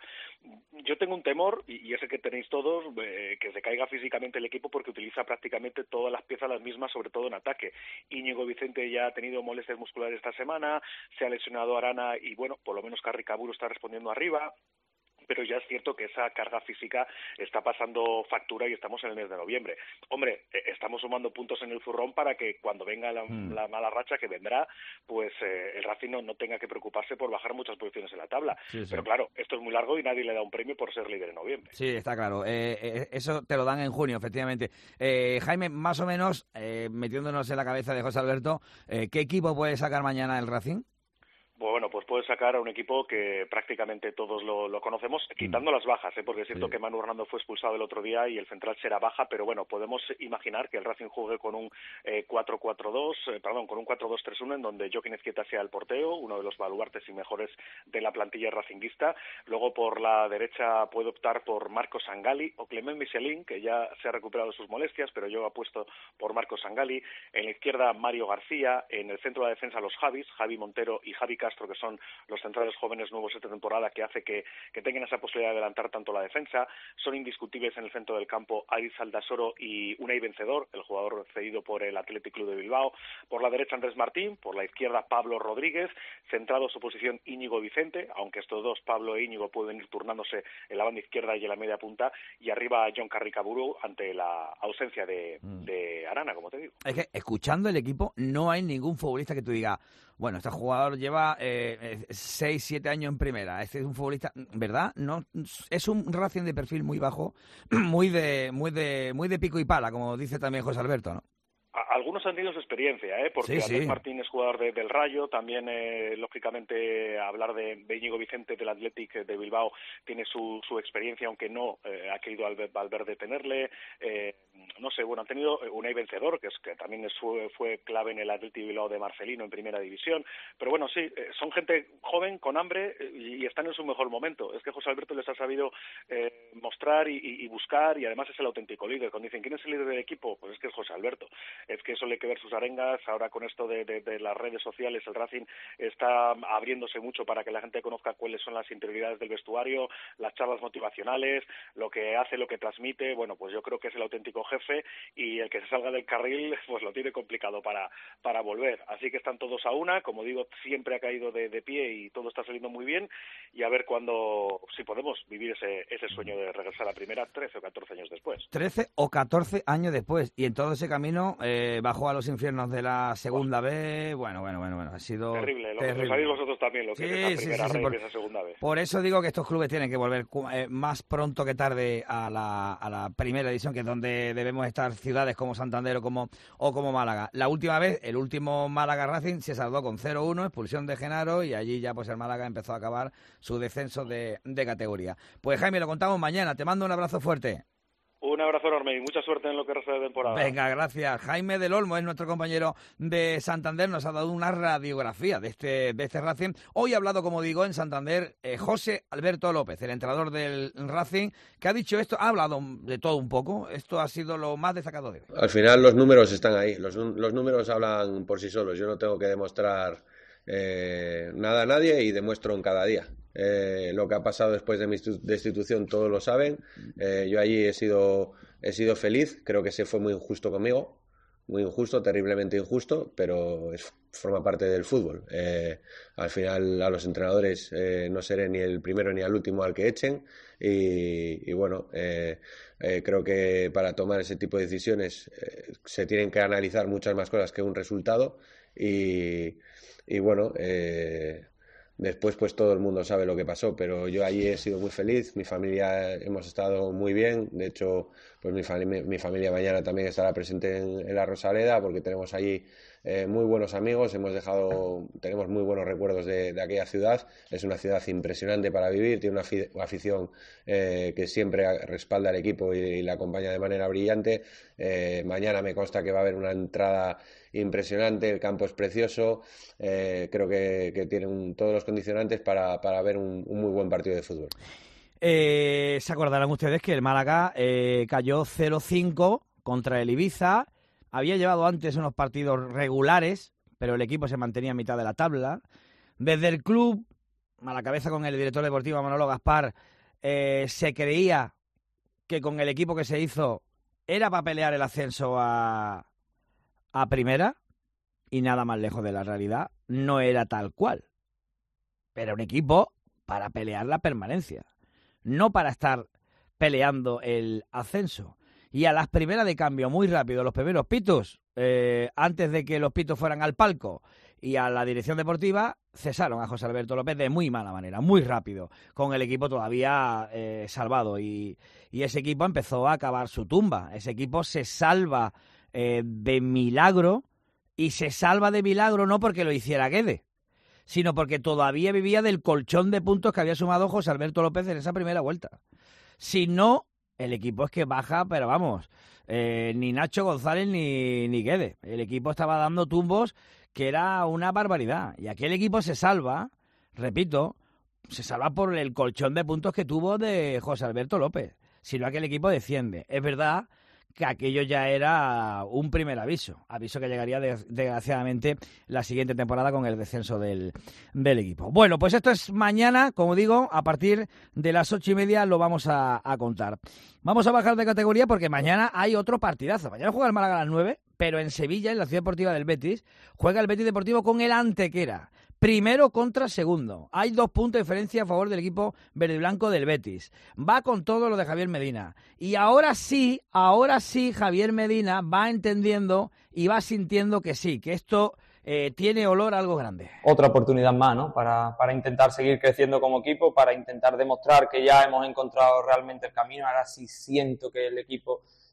Yo tengo un temor, y ese que tenéis todos, que se caiga físicamente el equipo porque utiliza prácticamente todas las piezas las mismas, sobre todo en ataque. Íñigo Vicente ya ha tenido molestias musculares esta semana, se ha lesionado Arana y bueno, por lo menos Carri Caburu está respondiendo arriba. Pero ya es cierto que esa carga física está pasando factura y estamos en el mes de noviembre. Hombre, estamos sumando puntos en el zurrón para que cuando venga la mala racha que vendrá, pues el Racing no tenga que preocuparse por bajar muchas posiciones en la tabla. Sí. Pero claro, esto es muy largo y nadie le da un premio por ser líder en noviembre. Sí, está claro. Eso te lo dan en junio, efectivamente. Jaime, más o menos, metiéndonos en la cabeza de José Alberto, ¿qué equipo puede sacar mañana el Racing? Bueno, pues puede sacar a un equipo que prácticamente todos lo conocemos, quitando las bajas, porque es cierto que Manu Hernando fue expulsado el otro día y el central será baja, pero bueno, podemos imaginar que el Racing juegue con un 4-4-2, con un 4-2-3-1, en donde Joaquín Ezquieta sea el portero, uno de los baluartes y mejores de la plantilla racinguista. Luego por la derecha puede optar por Marcos Sangali o Clement Michelin, que ya se ha recuperado de sus molestias, pero yo apuesto por Marcos Sangali. En la izquierda Mario García, en el centro de la defensa los Javi Montero y Javi Castro, que son los centrales jóvenes nuevos esta temporada, que hace que tengan esa posibilidad de adelantar tanto la defensa. Son indiscutibles en el centro del campo Aris Aldasoro y Unai Vencedor, el jugador cedido por el Athletic Club de Bilbao. Por la derecha Andrés Martín, por la izquierda Pablo Rodríguez, centrado su posición Íñigo Vicente, aunque estos dos, Pablo e Íñigo, pueden ir turnándose en la banda izquierda y en la media punta, y arriba John Carri Caburu ante la ausencia de Arana, como te digo. Es que escuchando el equipo no hay ningún futbolista que tú digas, bueno, este jugador lleva 6-7 años en primera, este es un futbolista, ¿verdad? No, es un Racing de perfil muy bajo, muy de pico y pala, como dice también José Alberto, ¿no? algunos han tenido su experiencia, porque Andrés Martín es jugador del Rayo, también, lógicamente, hablar de Íñigo Vicente del Athletic de Bilbao tiene su experiencia, aunque no ha querido Valverde tenerle. No sé, bueno, han tenido Unai Vencedor, que también fue clave en el Athletic Bilbao de Marcelino en primera división, pero bueno, sí, son gente joven, con hambre, y están en su mejor momento. Es que José Alberto les ha sabido mostrar y buscar, y además es el auténtico líder. Cuando dicen, ¿quién es el líder del equipo? Pues es que es José Alberto. Es que eso le hay que ver sus arengas. Ahora con esto de las redes sociales, el Racing está abriéndose mucho para que la gente conozca cuáles son las interioridades del vestuario, las charlas motivacionales, lo que hace, lo que transmite. Bueno, pues yo creo que es el auténtico jefe, y el que se salga del carril pues lo tiene complicado para volver. Así que están todos a una, como digo, siempre ha caído de pie y todo está saliendo muy bien, y a ver cuándo, si podemos vivir ese sueño de regresar a la primera 13 o 14 años después. 13 o 14 años después, y en todo ese camino bajó a los infiernos de la segunda vez. Bueno, ha sido terrible. Lo sabéis vosotros también, lo que es esa primera red y esa segunda vez. Por eso digo que estos clubes tienen que volver más pronto que tarde a la primera división, que es donde debemos estar ciudades como Santander o como Málaga. La última vez, el último Málaga Racing se saldó con 0-1, expulsión de Genaro, y allí ya pues el Málaga empezó a acabar su descenso de categoría. Pues Jaime, lo contamos mañana. Te mando un abrazo fuerte. Un abrazo enorme y mucha suerte en lo que resta de temporada. Venga, gracias. Jaime del Olmo es nuestro compañero de Santander, nos ha dado una radiografía de este Racing. Hoy ha hablado, como digo, en Santander José Alberto López, el entrenador del Racing, que ha dicho esto, ha hablado de todo un poco. Esto ha sido lo más destacado de hoy. Al final los números están ahí, los números hablan por sí solos. Yo no tengo que demostrar nada a nadie, y demuestro en cada día. Lo que ha pasado después de mi destitución todos lo saben. Yo allí he sido feliz. Creo que se fue muy injusto conmigo, muy injusto, terriblemente injusto, pero forma parte del fútbol. Al final a los entrenadores no seré ni el primero ni el último al que echen, y bueno, creo que para tomar ese tipo de decisiones se tienen que analizar muchas más cosas que un resultado, y bueno, después pues todo el mundo sabe lo que pasó, pero yo allí he sido muy feliz, mi familia hemos estado muy bien. De hecho, pues mi familia mañana también estará presente en la Rosaleda, porque tenemos allí muy buenos amigos, tenemos muy buenos recuerdos de aquella ciudad. Es una ciudad impresionante para vivir, tiene una afición que siempre respalda al equipo y la acompaña de manera brillante. Mañana me consta que va a haber una entrada impresionante, el campo es precioso, creo que tienen todos los condicionantes para ver un muy buen partido de fútbol. Se acordarán ustedes que el Málaga cayó 0-5 contra el Ibiza. Había llevado antes unos partidos regulares, pero el equipo se mantenía a mitad de la tabla. Desde el club, a la cabeza con el director deportivo Manolo Gaspar, se creía que con el equipo que se hizo era para pelear el ascenso a primera, y nada más lejos de la realidad. No era tal cual. Era un equipo para pelear la permanencia, no para estar peleando el ascenso. Y a las primeras de cambio, muy rápido, los primeros pitos, antes de que los pitos fueran al palco y a la dirección deportiva, cesaron a José Alberto López de muy mala manera, muy rápido, con el equipo todavía salvado. Y ese equipo empezó a cavar su tumba. Ese equipo se salva de milagro, y se salva de milagro no porque lo hiciera Guede, sino porque todavía vivía del colchón de puntos que había sumado José Alberto López en esa primera vuelta. Si no, el equipo es que baja, pero vamos, ni Nacho González ni Guede. El equipo estaba dando tumbos que era una barbaridad. Y aquel equipo se salva, repito, se salva por el colchón de puntos que tuvo de José Alberto López. Si no, aquel equipo desciende. Es verdad que aquello ya era un primer aviso que llegaría desgraciadamente la siguiente temporada con el descenso del equipo. Bueno, pues esto es mañana, como digo, a partir de las 8:30 lo vamos a contar. Vamos a bajar de categoría porque mañana hay otro partidazo. Mañana juega el Málaga a las 9, pero en Sevilla, en la Ciudad Deportiva del Betis, juega el Betis Deportivo con el Antequera. Primero contra segundo. Hay 2 puntos de diferencia a favor del equipo verde y blanco del Betis. Va con todo lo de Javier Medina. Y ahora sí, Javier Medina va entendiendo y va sintiendo que sí, que esto tiene olor a algo grande. Otra oportunidad más, ¿no? Para intentar seguir creciendo como equipo, para intentar demostrar que ya hemos encontrado realmente el camino. Ahora sí siento que el equipo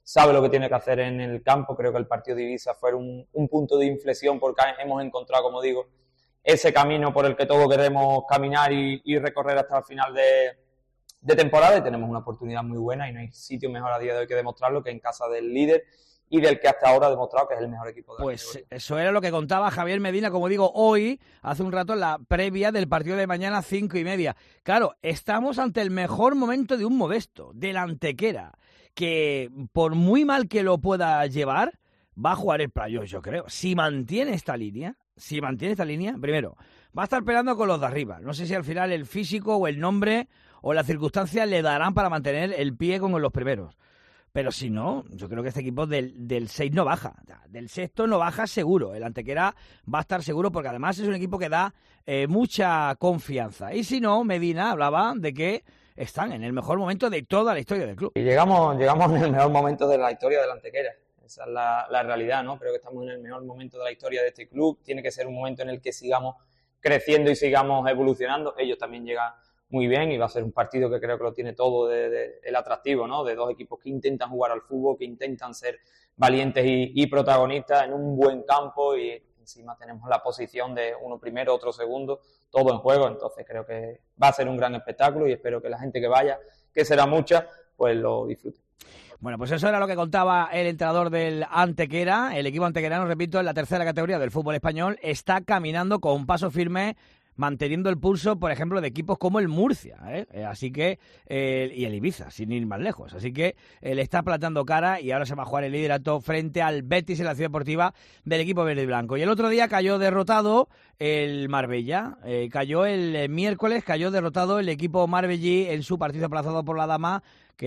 sabe lo que tiene que hacer en el campo. Creo que el partido de Ibiza fue un punto de inflexión porque hemos encontrado, como digo, ese camino por el que todos queremos caminar y recorrer hasta el final de temporada, y tenemos una oportunidad muy buena y no hay sitio mejor a día de hoy que demostrarlo que en casa del líder y del que hasta ahora ha demostrado que es el mejor equipo de la categoría. Eso era lo que contaba Javier Medina, como digo, hoy, hace un rato, en la previa del partido de mañana, 5:30. Claro, estamos ante el mejor momento de un Modesto, del Antequera, que por muy mal que lo pueda llevar, va a jugar el playoff, yo creo. Si mantiene esta línea, primero, va a estar peleando con los de arriba. No sé si al final el físico o el nombre o las circunstancias le darán para mantener el pie con los primeros. Pero si no, yo creo que este equipo del 6 no baja. Del sexto no baja seguro. El Antequera va a estar seguro porque además es un equipo que da mucha confianza. Y si no, Medina hablaba de que están en el mejor momento de toda la historia del club. Y llegamos en el mejor momento de la historia del Antequera. Esa es la realidad, ¿no? Creo que estamos en el mejor momento de la historia de este club. Tiene que ser un momento en el que sigamos creciendo y sigamos evolucionando. Ellos también llegan muy bien y va a ser un partido que creo que lo tiene todo el atractivo, ¿no? De dos equipos que intentan jugar al fútbol, que intentan ser valientes y protagonistas en un buen campo, y encima tenemos la posición de uno primero, otro segundo, todo en juego. Entonces creo que va a ser un gran espectáculo y espero que la gente que vaya, que será mucha, pues lo disfrute. Bueno, pues eso era lo que contaba el entrenador del Antequera. El equipo antequerano, repito, en la tercera categoría del fútbol español, está caminando con un paso firme, manteniendo el pulso, por ejemplo, de equipos como el Murcia, así que y el Ibiza, sin ir más lejos. Así que le está plantando cara y ahora se va a jugar el liderato frente al Betis en la Ciudad Deportiva del equipo verde y blanco. Y el otro día cayó derrotado el Marbella, cayó el miércoles, cayó derrotado el equipo marbellí en su partido aplazado por la Dana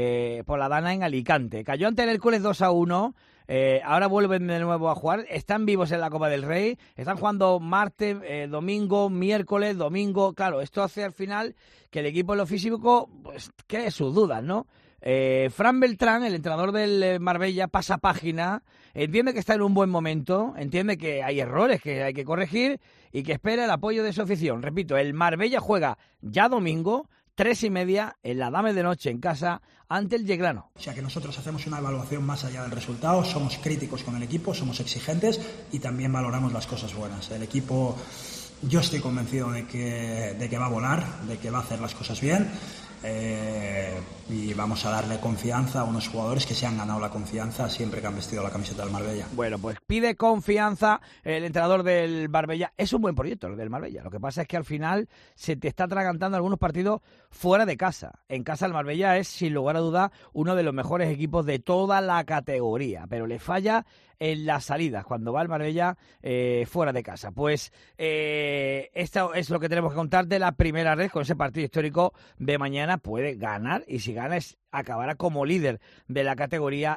en Alicante. Cayó ante el Hércules 2-1. Ahora vuelven de nuevo a jugar, están vivos en la Copa del Rey, están jugando martes, domingo, miércoles, domingo. Claro, esto hace al final que el equipo en lo físico pues cree sus dudas, ¿no? Fran Beltrán, el entrenador del Marbella, pasa página, entiende que está en un buen momento, entiende que hay errores que hay que corregir y que espera el apoyo de su afición. Repito, el Marbella juega ya domingo, 3:30 en la Dame de Noche en casa ante el Yegrano. O sea que nosotros hacemos una evaluación más allá del resultado, somos críticos con el equipo, somos exigentes y también valoramos las cosas buenas. El equipo, yo estoy convencido de que va a volar, de que va a hacer las cosas bien. Y vamos a darle confianza a unos jugadores que se han ganado la confianza siempre que han vestido la camiseta del Marbella. Bueno, pues pide confianza el entrenador del Marbella. Es un buen proyecto el del Marbella. Lo que pasa es que al final se te está atragantando algunos partidos fuera de casa. En casa el Marbella es, sin lugar a duda, uno de los mejores equipos de toda la categoría, pero le falla en las salidas cuando va el Marbella fuera de casa. Pues esto es lo que tenemos que contar de la primera red con ese partido histórico de mañana. Puede ganar y si gana acabará como líder de la categoría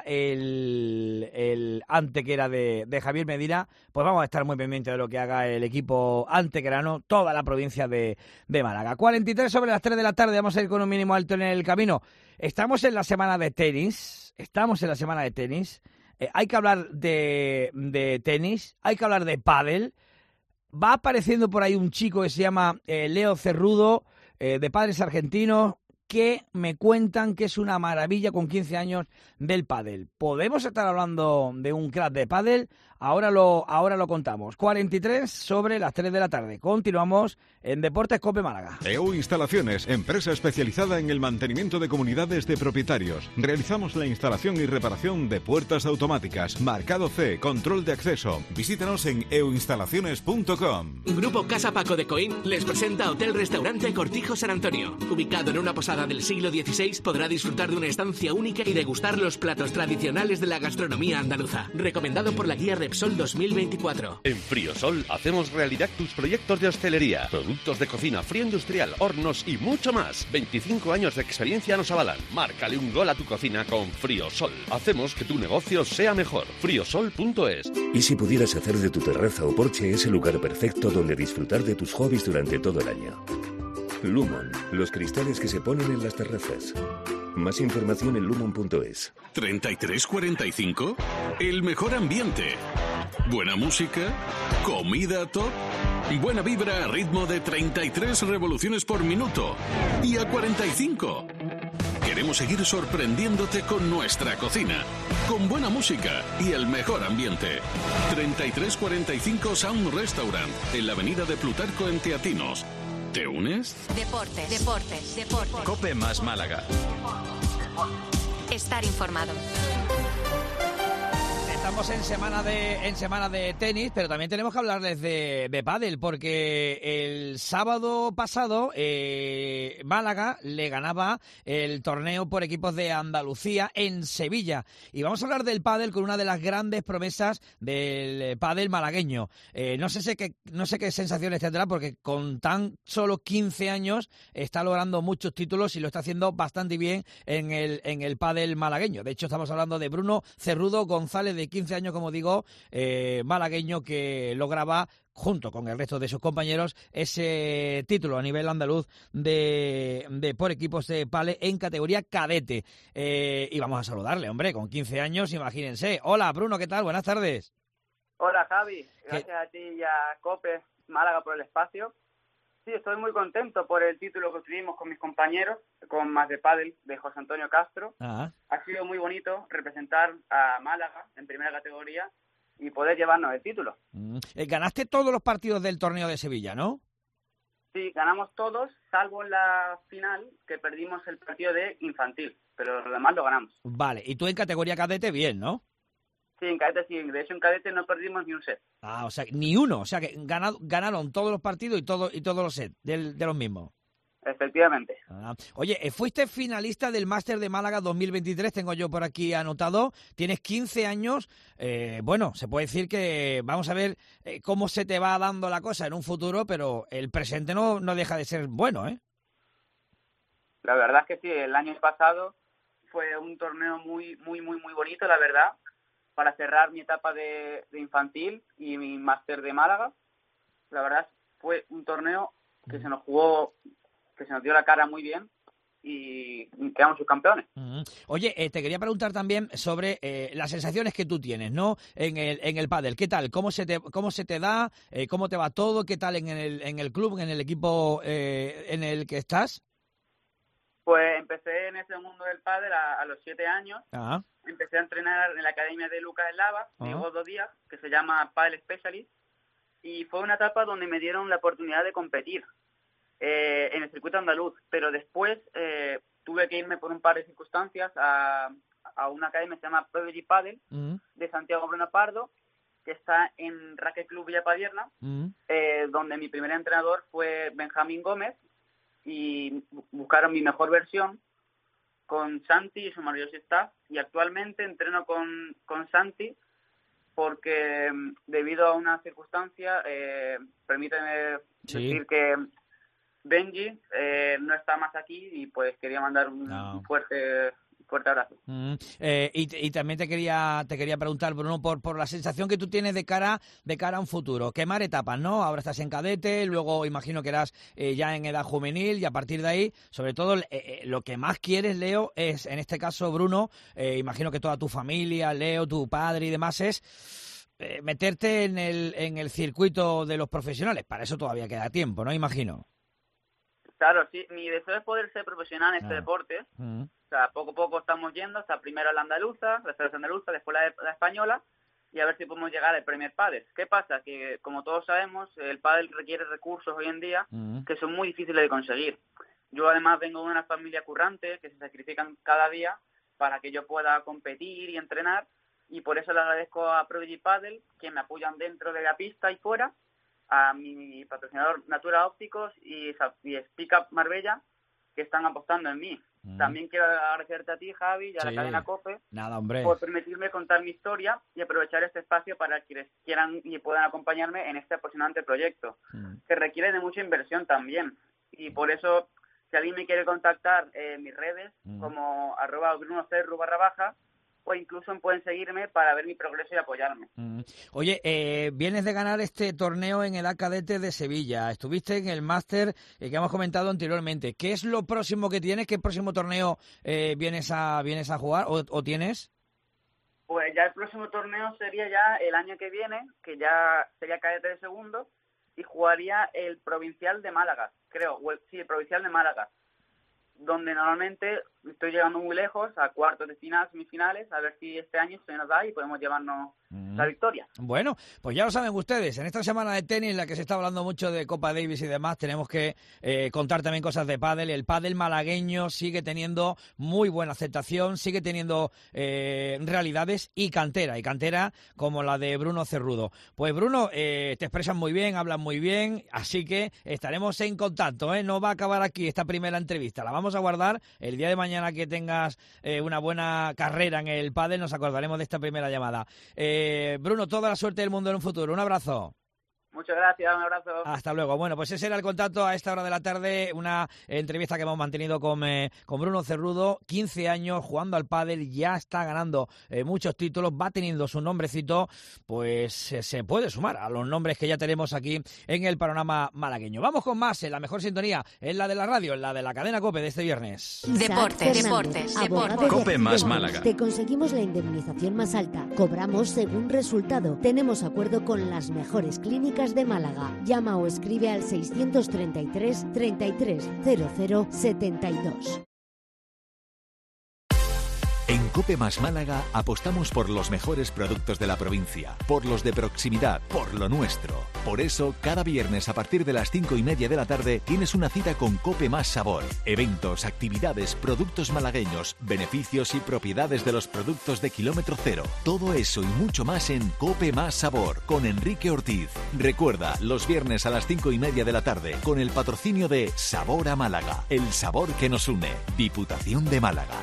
el Antequera de Javier Medina. Pues vamos a estar muy pendientes de lo que haga el equipo antequerano, toda la provincia de Málaga. 43 sobre las 3 de la tarde, vamos a ir con un mínimo alto en el camino. Estamos en la semana de tenis, hay que hablar de tenis, hay que hablar de pádel. Va apareciendo por ahí un chico que se llama Leo Cerrudo, de padres argentinos, que me cuentan que es una maravilla con 15 años del pádel. ¿Podemos estar hablando de un crack de pádel? Ahora lo contamos. 43 sobre las 3 de la tarde. Continuamos en Deportes COPE Málaga. EU Instalaciones, empresa especializada en el mantenimiento de comunidades de propietarios. Realizamos la instalación y reparación de puertas automáticas, marcado C, control de acceso. Visítanos en euinstalaciones.com. Grupo Casa Paco de Coín les presenta Hotel Restaurante Cortijo San Antonio. Ubicado en una posada del siglo XVI, podrá disfrutar de una estancia única y degustar los platos tradicionales de la gastronomía andaluza. Recomendado por la guía Repsol 2024. En Friosol hacemos realidad tus proyectos de hostelería, productos de cocina, frío industrial, hornos y mucho más. 25 años de experiencia nos avalan. Márcale un gol a tu cocina con Friosol. Hacemos que tu negocio sea mejor. Friosol.es. ¿Y si pudieras hacer de tu terraza o porche ese lugar perfecto donde disfrutar de tus hobbies durante todo el año? Lumon, los cristales que se ponen en las terrazas. Más información en lumon.es. 33-45, el mejor ambiente. Buena música, comida top, buena vibra a ritmo de 33 revoluciones por minuto. Y a 45. queremos seguir sorprendiéndote con nuestra cocina, con buena música y el mejor ambiente. 3345 Sound Restaurant, en la avenida de Plutarco en Teatinos. ¿Te unes? Deportes. Cope más Málaga. Estar informado. Estamos en semana de tenis, pero también tenemos que hablarles de pádel, porque el sábado pasado Málaga le ganaba el torneo por equipos de Andalucía en Sevilla. Y vamos a hablar del pádel con una de las grandes promesas del pádel malagueño. No sé qué sensaciones tendrá, porque con tan solo 15 años está logrando muchos títulos y lo está haciendo bastante bien en el pádel malagueño. De hecho, estamos hablando de Bruno Cerrudo González, de 15 años, como digo, malagueño, que lograba, junto con el resto de sus compañeros, ese título a nivel andaluz de por equipos de pádel en categoría cadete. Y vamos a saludarle, hombre, con 15 años, imagínense. Hola, Bruno, ¿qué tal? Buenas tardes. Hola, Javi. Gracias a ti y a Cope Málaga por el espacio. Sí, estoy muy contento por el título que obtuvimos con mis compañeros, con Más de Pádel, de José Antonio Castro. Ah. Ha sido muy bonito representar a Málaga en primera categoría y poder llevarnos el título. Ganaste todos los partidos del torneo de Sevilla, ¿no? Sí, ganamos todos, salvo en la final, que perdimos el partido de infantil, pero lo demás lo ganamos. Vale, y tú en categoría cadete bien, ¿no? Sí, en cadete sí. De hecho, en cadete no perdimos ni un set. Ah, o sea, ni uno. O sea, que ganaron todos los partidos y todos los sets de los mismos. Efectivamente. Oye, fuiste finalista del Máster de Málaga 2023, tengo yo por aquí anotado. Tienes 15 años. Bueno, se puede decir que vamos a ver cómo se te va dando la cosa en un futuro, pero el presente no deja de ser bueno, ¿eh? La verdad es que sí. El año pasado fue un torneo muy bonito, la verdad, para cerrar mi etapa de infantil y mi máster de Málaga. La verdad fue un torneo que se nos jugó, que se nos dio la cara muy bien y quedamos subcampeones. Oye, te quería preguntar también sobre las sensaciones que tú tienes, ¿no? En el pádel. ¿Qué tal? ¿Cómo se te da? ¿Cómo te va todo? ¿Qué tal en el club, en el equipo en el que estás? Pues empecé en ese mundo del pádel a los 7 años. Ah. Empecé a entrenar en la academia de Lucas Eslava, de Godó Díaz, que se llama Padel Specialist, y fue una etapa donde me dieron la oportunidad de competir en el circuito andaluz, pero después tuve que irme por un par de circunstancias a una academia que se llama Prodigy Padel, de Santiago Bruno Pardo, que está en Racket Club Villapadierna, donde mi primer entrenador fue Benjamín Gómez, y buscaron mi mejor versión con Santi y su maravilloso staff, y actualmente entreno con Santi porque debido a una circunstancia, permíteme decir que Benji no está más aquí y pues quería mandar un fuerte abrazo. Y también te quería preguntar, Bruno, por la sensación que tú tienes de cara a un futuro. Quemar etapas, ¿no? Ahora estás en cadete, luego imagino que eras ya en edad juvenil, y a partir de ahí, sobre todo, lo que más quieres, Leo, es, en este caso, Bruno, imagino que toda tu familia, Leo, tu padre y demás, es meterte en el circuito de los profesionales. Para eso todavía queda tiempo, ¿no? Imagino. Claro, sí. Mi deseo es poder ser profesional en este deporte. O sea, poco a poco estamos yendo, hasta primero la andaluza, la selección andaluza, después la española, y a ver si podemos llegar al Premier Padel. ¿Qué pasa? Que, como todos sabemos, el pádel requiere recursos hoy en día que son muy difíciles de conseguir. Yo, además, vengo de una familia currante que se sacrifican cada día para que yo pueda competir y entrenar, y por eso le agradezco a Prodigy Padel, que me apoyan dentro de la pista y fuera, a mi patrocinador Natura Ópticos y Speak Up Marbella, que están apostando en mí. También quiero agradecerte a ti, Javi, y a la cadena COPE. Nada, hombre. Por permitirme contar mi historia y aprovechar este espacio para quienes quieran y puedan acompañarme en este apasionante proyecto, que requiere de mucha inversión también. Y por eso, si alguien me quiere contactar en mis redes, como @BrunoCerru _, o incluso pueden seguirme para ver mi progreso y apoyarme. Oye, vienes de ganar este torneo en edad cadete de Sevilla. Estuviste en el máster que hemos comentado anteriormente. ¿Qué es lo próximo que tienes? ¿Qué próximo torneo vienes a jugar o tienes? Pues ya el próximo torneo sería ya el año que viene, que ya sería cadete de segundo, y jugaría el provincial de Málaga, creo. Sí, el provincial de Málaga. donde normalmente estoy llegando muy lejos, a cuartos de final, semifinales, a ver si este año se nos da y podemos llevarnos la victoria. Bueno, pues ya lo saben ustedes, en esta semana de tenis en la que se está hablando mucho de Copa Davis y demás, tenemos que contar también cosas de pádel. El pádel malagueño sigue teniendo muy buena aceptación, sigue teniendo realidades y cantera como la de Bruno Cerrudo. Pues Bruno, te expresas muy bien, hablas muy bien, así que estaremos en contacto, no va a acabar aquí esta primera entrevista, la vamos a guardar el día de mañana que tengas una buena carrera en el pádel, nos acordaremos de esta primera llamada. Bruno, toda la suerte del mundo en un futuro. Un abrazo. Muchas gracias, un abrazo. Hasta luego. Bueno, pues ese era el contacto a esta hora de la tarde, una entrevista que hemos mantenido con Bruno Cerrudo, 15 años jugando al pádel, ya está ganando muchos títulos, va teniendo su nombrecito, pues se puede sumar a los nombres que ya tenemos aquí en el panorama malagueño. Vamos con más, en la mejor sintonía, en la de la radio, en la de la cadena COPE de este viernes. Deportes. COPE más Málaga. Te conseguimos la indemnización más alta, cobramos según resultado, tenemos acuerdo con las mejores clínicas de Málaga. Llama o escribe al 633 33 00 72. En COPE más Málaga apostamos por los mejores productos de la provincia, por los de proximidad, por lo nuestro. Por eso, cada viernes a partir de las 5:30 de la tarde tienes una cita con COPE más Sabor. Eventos, actividades, productos malagueños, beneficios y propiedades de los productos de kilómetro cero. Todo eso y mucho más en COPE más Sabor con Enrique Ortiz. Recuerda, los viernes a las 5:30 de la tarde con el patrocinio de Sabor a Málaga, el sabor que nos une. Diputación de Málaga.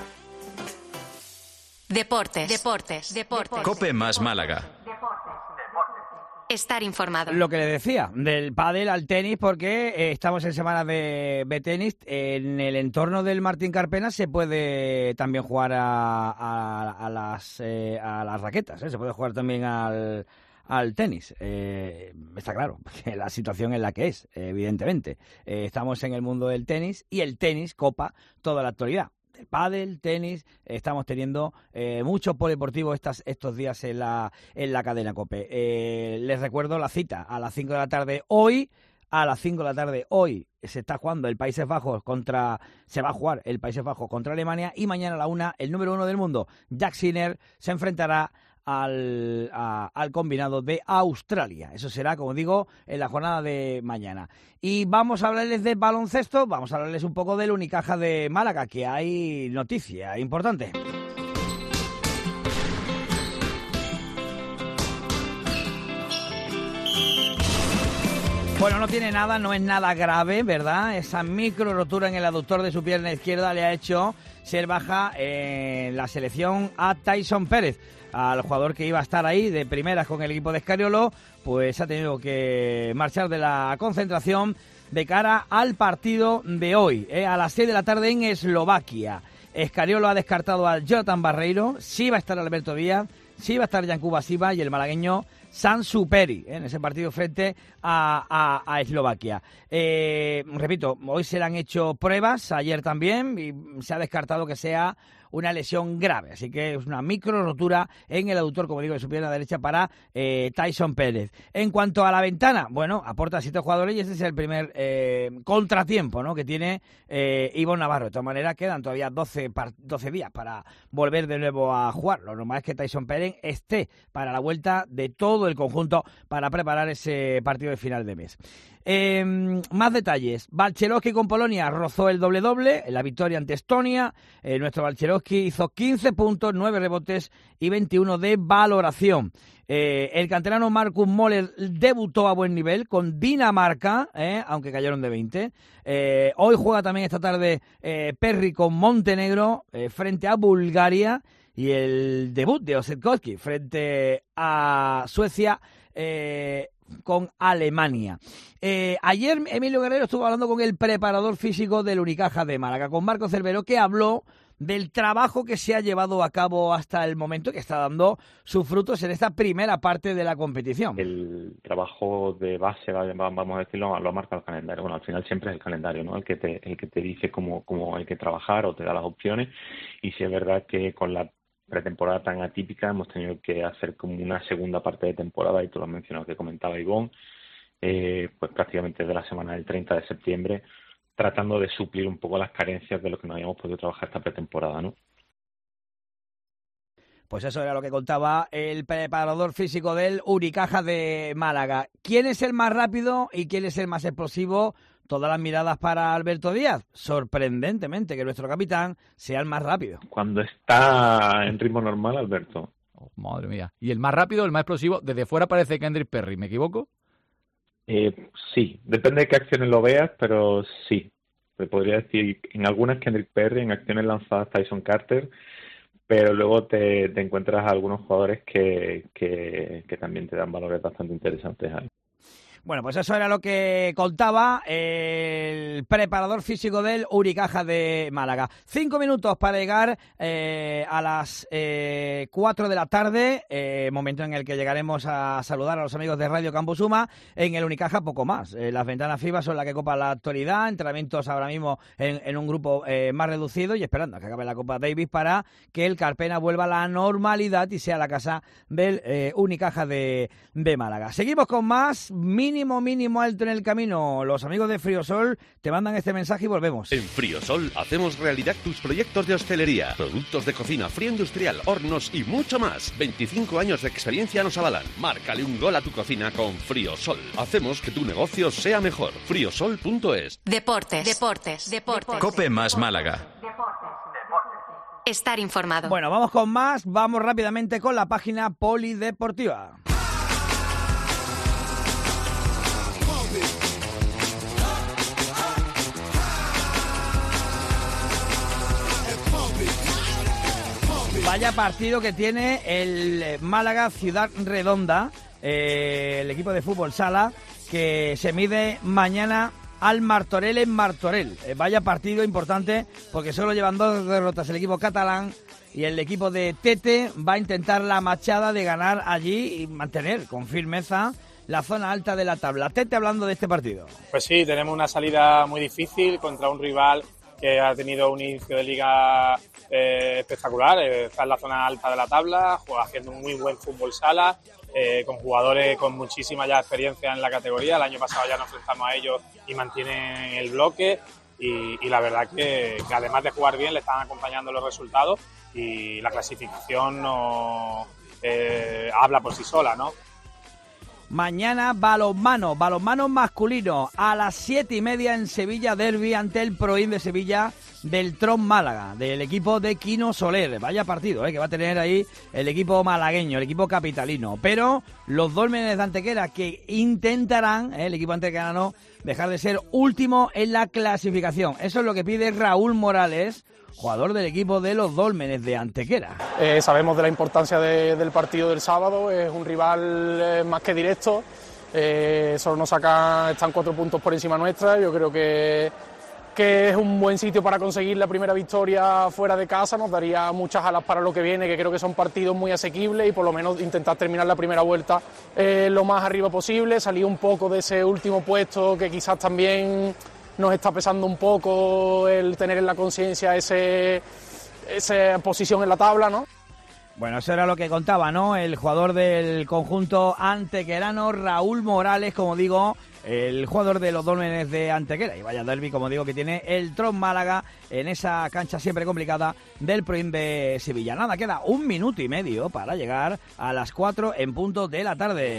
Deportes. COPE más Málaga. Estar informado. Lo que le decía, del pádel al tenis, porque estamos en semana de tenis. En el entorno del Martín Carpena se puede también jugar a las raquetas, se puede jugar también al tenis. Está claro, porque la situación es la que es, evidentemente. Estamos en el mundo del tenis y el tenis copa toda la actualidad. El pádel, tenis, estamos teniendo muchos polideportivos estos días en la cadena COPE. Les recuerdo la cita a las 5 de la tarde hoy. A las 5 de la tarde hoy se está jugando el Países Bajos se va a jugar el Países Bajos contra Alemania, y mañana a la 1 el número 1 del mundo, Jack Sinner, se enfrentará al combinado de Australia. Eso será, como digo, en la jornada de mañana. Y vamos a hablarles de baloncesto, vamos a hablarles un poco del Unicaja de Málaga, que hay noticia importante. Bueno, no tiene nada, no es nada grave, ¿verdad? Esa micro rotura en el aductor de su pierna izquierda le ha hecho ser baja en la selección a Tyson Pérez, al jugador que iba a estar ahí de primeras con el equipo de Escariolo, pues ha tenido que marchar de la concentración de cara al partido de hoy, a las 6 de la tarde en Eslovaquia. Escariolo ha descartado al Jonathan Barreiro, sí va a estar Alberto Díaz, sí va a estar Yankuba Siva y el malagueño Sansu Peri en ese partido frente a Eslovaquia. Repito, hoy se le han hecho pruebas, ayer también, y se ha descartado que sea una lesión grave, así que es una micro rotura en el aductor, como digo, de su pierna derecha para Tyson Pérez. En cuanto a la ventana, bueno, aporta 7 jugadores y este es el primer contratiempo, ¿no?, que tiene Ivonne Navarro. De todas maneras, quedan todavía 12 días para volver de nuevo a jugar. Lo normal es que Tyson Pérez esté para la vuelta de todo el conjunto para preparar ese partido de final de mes. Más detalles. Balcerowski con Polonia rozó el doble-doble en la victoria ante Estonia. Nuestro Balcerowski hizo 15 puntos, 9 rebotes y 21 de valoración. El canterano Marcus Moller debutó a buen nivel con Dinamarca, aunque cayeron de 20. Hoy juega también esta tarde Perry con Montenegro frente a Bulgaria, y el debut de Osetkowski frente a Suecia con Alemania. Ayer Emilio Guerrero estuvo hablando con el preparador físico del Unicaja de Málaga, con Marco Cervero, que habló del trabajo que se ha llevado a cabo hasta el momento, que está dando sus frutos en esta primera parte de la competición. El trabajo de base, vamos a decirlo, lo marca el calendario. Bueno, al final siempre es el calendario, ¿no?, el que te dice cómo hay que trabajar o te da las opciones. Y sí es verdad que con la pretemporada tan atípica hemos tenido que hacer como una segunda parte de temporada, y tú lo has mencionado, que comentaba Ivonne, pues prácticamente de la semana del 30 de septiembre tratando de suplir un poco las carencias de lo que no habíamos podido trabajar esta pretemporada, ¿no? Pues eso era lo que contaba el preparador físico del Unicaja de Málaga. ¿Quién es el más rápido y quién es el más explosivo? Todas las miradas para Alberto Díaz. Sorprendentemente que nuestro capitán sea el más rápido. Cuando está en ritmo normal, Alberto. Oh, madre mía. ¿Y el más rápido, el más explosivo? Desde fuera parece Kendrick Perry, ¿me equivoco? Sí, depende de qué acciones lo veas, pero sí. Te podría decir, en algunas Kendrick Perry, en acciones lanzadas Tyson Carter, pero luego te encuentras a algunos jugadores que también te dan valores bastante interesantes ahí. Bueno, pues eso era lo que contaba el preparador físico del Unicaja de Málaga. 5 minutos para llegar a las 4 de la tarde, momento en el que llegaremos a saludar a los amigos de Radio Campo Suma. En el Unicaja poco más. Las ventanas FIBA son las que copan la actualidad, entrenamientos ahora mismo en un grupo más reducido y esperando a que acabe la Copa Davis para que el Carpena vuelva a la normalidad y sea la casa del Unicaja de Málaga. Seguimos con más. Mínimo alto en el camino. Los amigos de Friosol te mandan este mensaje y volvemos. En Friosol hacemos realidad tus proyectos de hostelería, productos de cocina, frío industrial, hornos y mucho más. 25 años de experiencia nos avalan. Márcale un gol a tu cocina con Friosol. Hacemos que tu negocio sea mejor. Friosol.es. Deportes. COPE más Málaga. Estar informado. Bueno, vamos con más. Vamos rápidamente con la página polideportiva. Vaya partido que tiene el Málaga Ciudad Redonda, el equipo de fútbol sala, que se mide mañana al Martorell en Martorell. Vaya partido importante porque solo llevan 2 derrotas el equipo catalán y el equipo de Tete va a intentar la machada de ganar allí y mantener con firmeza la zona alta de la tabla. Tete hablando de este partido. Pues sí, tenemos una salida muy difícil contra un rival que ha tenido un inicio de liga espectacular, está en la zona alta de la tabla, juega haciendo un muy buen fútbol sala, con jugadores con muchísima ya experiencia en la categoría. El año pasado ya nos enfrentamos a ellos y mantienen el bloque y la verdad que además de jugar bien le están acompañando los resultados y la clasificación no habla por sí sola, ¿no? Mañana balonmano masculino a las 7:30 en Sevilla, derbi ante el Proin de Sevilla del Tron Málaga, del equipo de Quino Soler. Vaya partido que va a tener ahí el equipo malagueño, el equipo capitalino. Pero los Dólmenes de Antequera que intentarán, el equipo antequerano, dejar de ser último en la clasificación. Eso es lo que pide Raúl Morales, jugador del equipo de los Dólmenes de Antequera. Sabemos de la importancia del partido del sábado, es un rival más que directo, solo nos están 4 puntos por encima nuestra. Yo creo que es un buen sitio para conseguir la primera victoria fuera de casa, nos daría muchas alas para lo que viene, que creo que son partidos muy asequibles y por lo menos intentar terminar la primera vuelta lo más arriba posible, salir un poco de ese último puesto que quizás también nos está pesando un poco el tener en la conciencia esa posición en la tabla, ¿no? Bueno, eso era lo que contaba, ¿no? El jugador del conjunto antequerano, Raúl Morales, como digo, el jugador de los Dólmenes de Antequera. Y vaya derbi, como digo, que tiene el Tron Málaga en esa cancha siempre complicada del Proin de Sevilla. Nada, queda 1 minuto y medio para llegar a las 4 en punto de la tarde.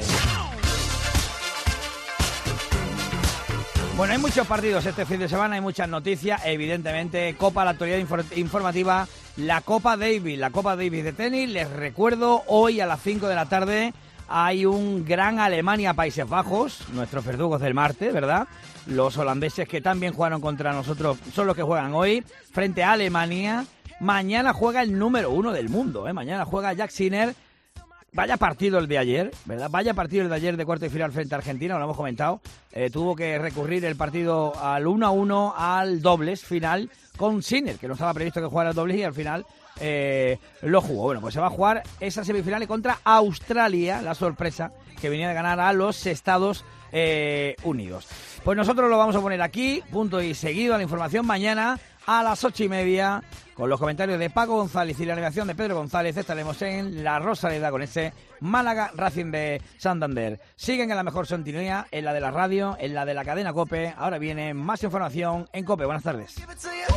Bueno, hay muchos partidos este fin de semana, hay muchas noticias, evidentemente, Copa, la actualidad informativa, la Copa Davis de tenis. Les recuerdo, hoy a las 5 de la tarde hay un gran Alemania-Países Bajos, nuestros verdugos del martes, ¿verdad? Los holandeses que también jugaron contra nosotros son los que juegan hoy, frente a Alemania. Mañana juega el número 1 del mundo, mañana juega Jack Sinner. Vaya partido el de ayer, ¿verdad? Vaya partido el de ayer de cuarto de final frente a Argentina, lo hemos comentado. Tuvo que recurrir el partido al 1-1 al dobles final con Sinner, que no estaba previsto que jugara el dobles y al final lo jugó. Bueno, pues se va a jugar esas semifinales contra Australia, la sorpresa que venía de ganar a los Estados Unidos. Pues nosotros lo vamos a poner aquí, punto y seguido a la información. Mañana a las 8:30, con los comentarios de Paco González y la animación de Pedro González, estaremos en La Rosaleda con ese Málaga Racing de Santander. Siguen en la mejor sintonía, en la de la radio, en la de la cadena COPE. Ahora viene más información en COPE. Buenas tardes.